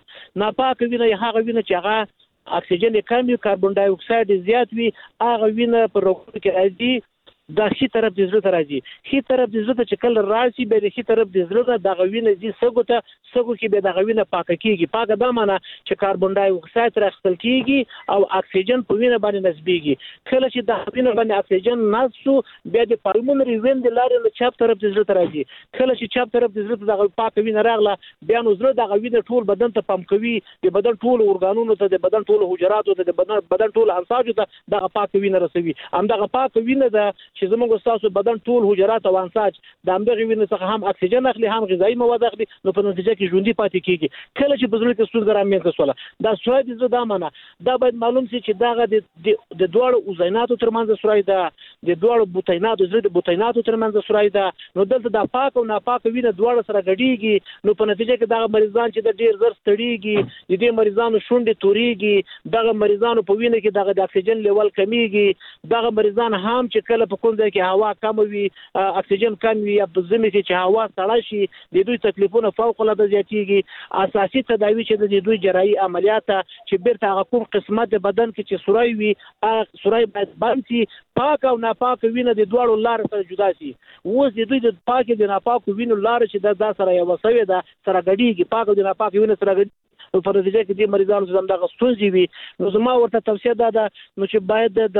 هغه وینه چې هغه اکسیجن کم وي، کاربن ډای اکساید زیات وي، هغه وینه پر رګونو کې راځي دا خي طرف د زړه ته راځي. خي طرف د زړه ته چې کله راشي به د خي طرف د زړه ته د غوینه دي سګو کې به د غوینه پاکه کیږي. پاکه دا معنی چې کاربن ډای اکساید راخستل کیږي او اکسیجن په وینه باندې نسبیږي. کله چې د وینه باندې اکسیجن نسو بیا د پالمونري وین د لارې له چپ طرف د زړه ته راځي. کله چې چپ طرف د زړه ته د پاکه وینه راغله بیا نو زړه د غوینه ټول بدن ته پمپ کوي، د بدن ټول ارګانونو ته، د بدن ټول حجراتو ته، د بدن ټول انساجو ته د پاکه وینه رسوي. همدغه پاکه وینه د چې زموږ تاسو بدن ټول حجرات او انساج د همدغه وینې څخه هم اکسیجن اخلي هم غذایی مواد اخلي، نو په نتیجه کې ژوندۍ پاتې کیږي. کله چې بزرګ کې ستونزه رامنځته شوله دا سورای د زړه دا معنی دا باید معلوم شي چې داغه د دوړو اوزیناتو ترمنځ سورای ده، د دوړو بوتیناتو زړه د بوتیناتو ترمنځ سورای ده. نو دلته د پاک او ناپاک وینه دوړو سره ګډیږي، نو په نتیجه کې دغه مریضان چې د ډیر زر ستړيږي، د دې مریضانو شونډې توريږي، دغه مریضانو په وینه کې دغه د اکسیجن لیول کمیږي، دغه مریضان هم چې کله په کوم ځای کې هوا کم وي، اکسیجن کم وي، یا په زمي کې چې هوا سړه شي د دوی تکلیفونه فوق العاده زیاتېږي. اساسي تداوی چې د دوی جراحي عملیات چې بیرته هغه کوم قسمت د بدن کې چې سورای وي هغه سورای باید بند شي، پاک او ناپاک وینه د دوړو لار سره جدا شي. اوس د دوی د پاک د ناپاک وینو لار چې د سره یو وسوي ده سره غډيږي، پاک او د ناپاک وینه سره غډي په نتیجه کې د مریضانو چې دغه ستونزې وي. نو زما ورته توصیه ده نو چې باید د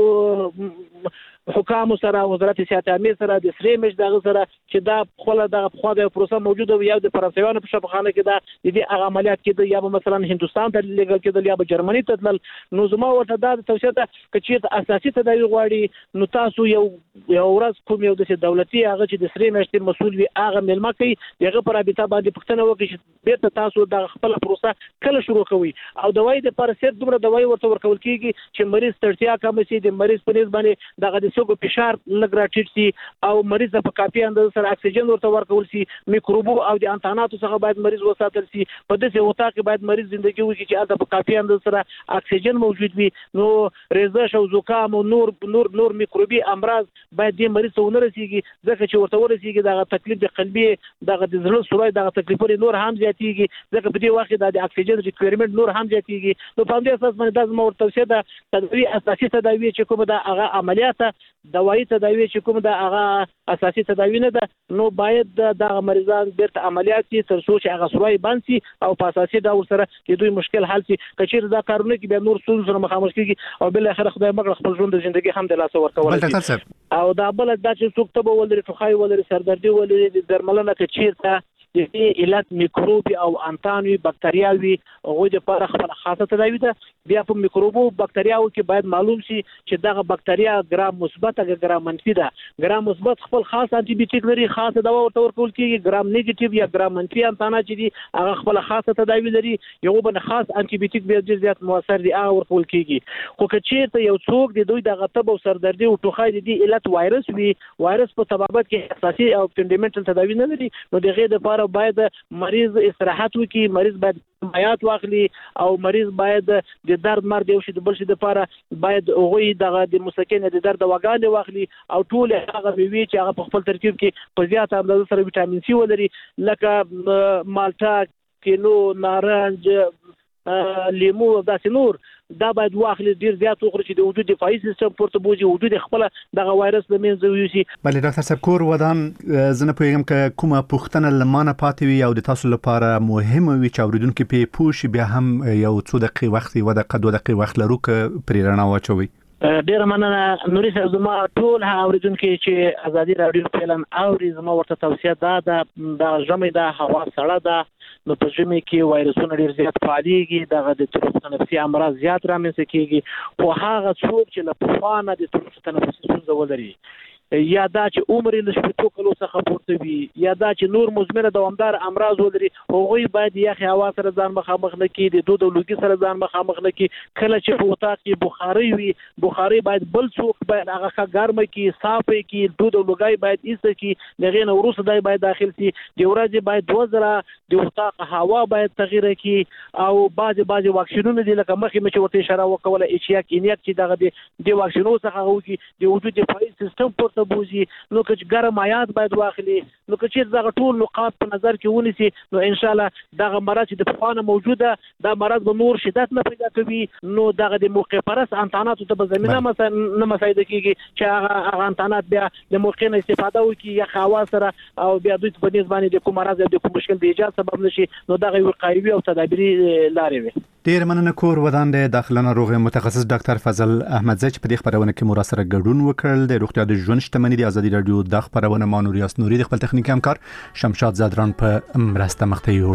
دولتي حکامو سره وزارت صحت عامه سره د سری مش دغه سره چې دا خپل دغه خو د پروسه موجوده وي، یا د فرانسویانو په شفاخانه کې دا د دې هغه عملیات کې یا مثلا هندستان ته لګل کېدل یا جرمني ته تلل. نو زما ورته دا توصیه ده چې اساسي تداوی غواړي نو تاسو یو ورځ کوم یو د دولتي هغه چې د سری مش مسؤل وي هغه ملما کوي دغه پر رابطه باندې پښتنه وکړي چې بیرته تاسو د خپل پروسه کله شروع کوي او دوايي د پاراسیت دومره دوايي ورته ورکول کیږي چې مریض تړتیا کم شي، د مریض په نسبت باندې دغه سګو فشار لږ راټیټ شي او مریض په کافي اندازه سره اکسیجن ورته ورکول شي، میکروبو او د انتاناتو څخه باید مریض وساتل شي. په داسې وخت کې باید مریض ژوندۍ وي چې هغه په کافي اندازه سره اکسیجن موجود وي. نو ریزش او زکام او نور میکروبي امراض باید د مریض ته ونه رسیږي، ځکه چې ورته ورسیږي دغه تکلیف د قلبي دغه د زړه سورای دغه تکلیفونه نور هم زیاتېږي، ځکه په دې وخت د اکسیجن ریکوایرمنت نور هم زیاتېږي. نو په دې اساس باندې د زموږ توصیه ده تداوی اساسي تداوی چې کومه د هغه عملیات دوايي تداوی چې کوم د هغه اساسي تداوی نه ده، نو باید د مریضان بیرته عملیات شي تر څو چې هغه سورای بند شي او په اساسي ډول سره د دوی مشکل حل شي. کچیر دا کارونه کې به نور څه سره مخامخ کیږي او بل اخر خدای مګر خپل ژوند د ژوندۍ هم د لاس ورکول شي. او دا بل دا چې څوک ته ولري ټوخای ولري سردردي ولري د درملنه کې چیرته د دې علت میکروبي او انتانوي بکټریاوي او د لپاره خپل خاصه تداوی ده. بیا په میکروبو بکټریاوو کې باید معلوم شي چې دغه بکټریا ګرام مثبت او ګرام منفي ده. ګرام مثبت خپل خاص انټي بیوټیک لري، خاصه دوا ورته ورکول کیږي. ګرام نیگیټیو یا ګرام منفي انتانا چې دي هغه خپل خاصه تداوی لري، یو بل خاص انټي بیوټیک به ډیر زیات موثر دي هغه ورکول کیږي. خو کچېته یو څوک د دوی د غتب او سردردي او ټوخای دي علت وایرس وي، وایرس په سببت کې اساسي او فندامنټل تداوی نه لري، نو دغه لپاره باید مریض استراحت وکړي، مریض باید حمایت واخلي او مریض باید د درد مرد یو شي د بل شي لپاره باید هغوی دغه د مسکن د درد دواګانې واخلي او ټول هغه میوې چې هغه په خپل ترکیب کې په زیات اندازه سره ویټامین سي ولري لکه مالټا، کینو، نارنج، لیمو او داسې نور دا باید واخلي ډیر زیات وخوري چې د وجود دفاعي سیستم پورته بوزي وجود خپل دغه وایرس د منځه ویوسي. بله ډاکټر صاحب کور ودان زنه پوهیږم ک کومه پوښتنه لمانه پاتې وي او د تاسو لپاره مهمه وي چې اوریدونکو په پوښي بیا هم یو څو دقیقې وخت و د قدو دقیقې وخت لرو ک پرې رڼا واچوي. ډیر مننه نوري صاحب زما ټول اوریدونکو چې ازادي رادیو فعلا اوري زما ورته توصیه ده د ژمي د هوا سړه ده نو په ژمي کې وایرسونه ډیر زیات فعاليږي دغه د تنفسي امراض زیات رامنځته کیږي او هغه څوک چې له پخوانه د تنفسي ستونزې ولري یا دا چې عمر له شپږ کلو څخه پورته وي یا دا چې نور مزمنه دوامدار امراض ولري هغوی باید یخ هوا سره ځان مخامخ نه کړي د دود او لوګي سره ځان مخامخ نه کړي کله چې په وطاق کې بخاري وي بخاري باید بل څوک باید هغه ګرمه کې صافه کې دود او لوګي باید ایسته کې دغه نو وروسته دای باید داخل شي د ورځې باید 2000 د وطاق هوا باید تغییر کړي او بعض واکسینونه دي لکه مخکې مې ورته اشاره وکوله ایچیا کینیک چې دغه د واکسینو څخه وږي د وجود دفاعي سیستم پورته بوزي نو چې ګرم آیات باید واخلي نو چې دغه ټول نقاط په نظر کې ونیسي نو ان شاء الله دغه مرض چې د پخوانه موجوده دا مرض به نور شدت نه پیدا کوي نو دغه د موقع پرس انتاناتو ته به زمينه نه مساعده کیږي چې هغه انتانات بیا د موقع نه استفاده وکړي یا خوا سره او بیا دوی په نسبت باندې د کوم مرض د کوم مشکل د ایجاد سبب نشي نو دغه وقایوي او تدابیري لارې وي. ډیر مننه کور ودان د داخله ناروغي متخصص ډاکټر فضل احمدزی چې په دې خبرونه کې مو سره ګډون وکړل د روغتیا د ژوند شتمنۍ د ازادي رادیو د خبرونه مانوریاس نوري د خپل تخنیکي همکار شمشاد زادران په مرسته مخته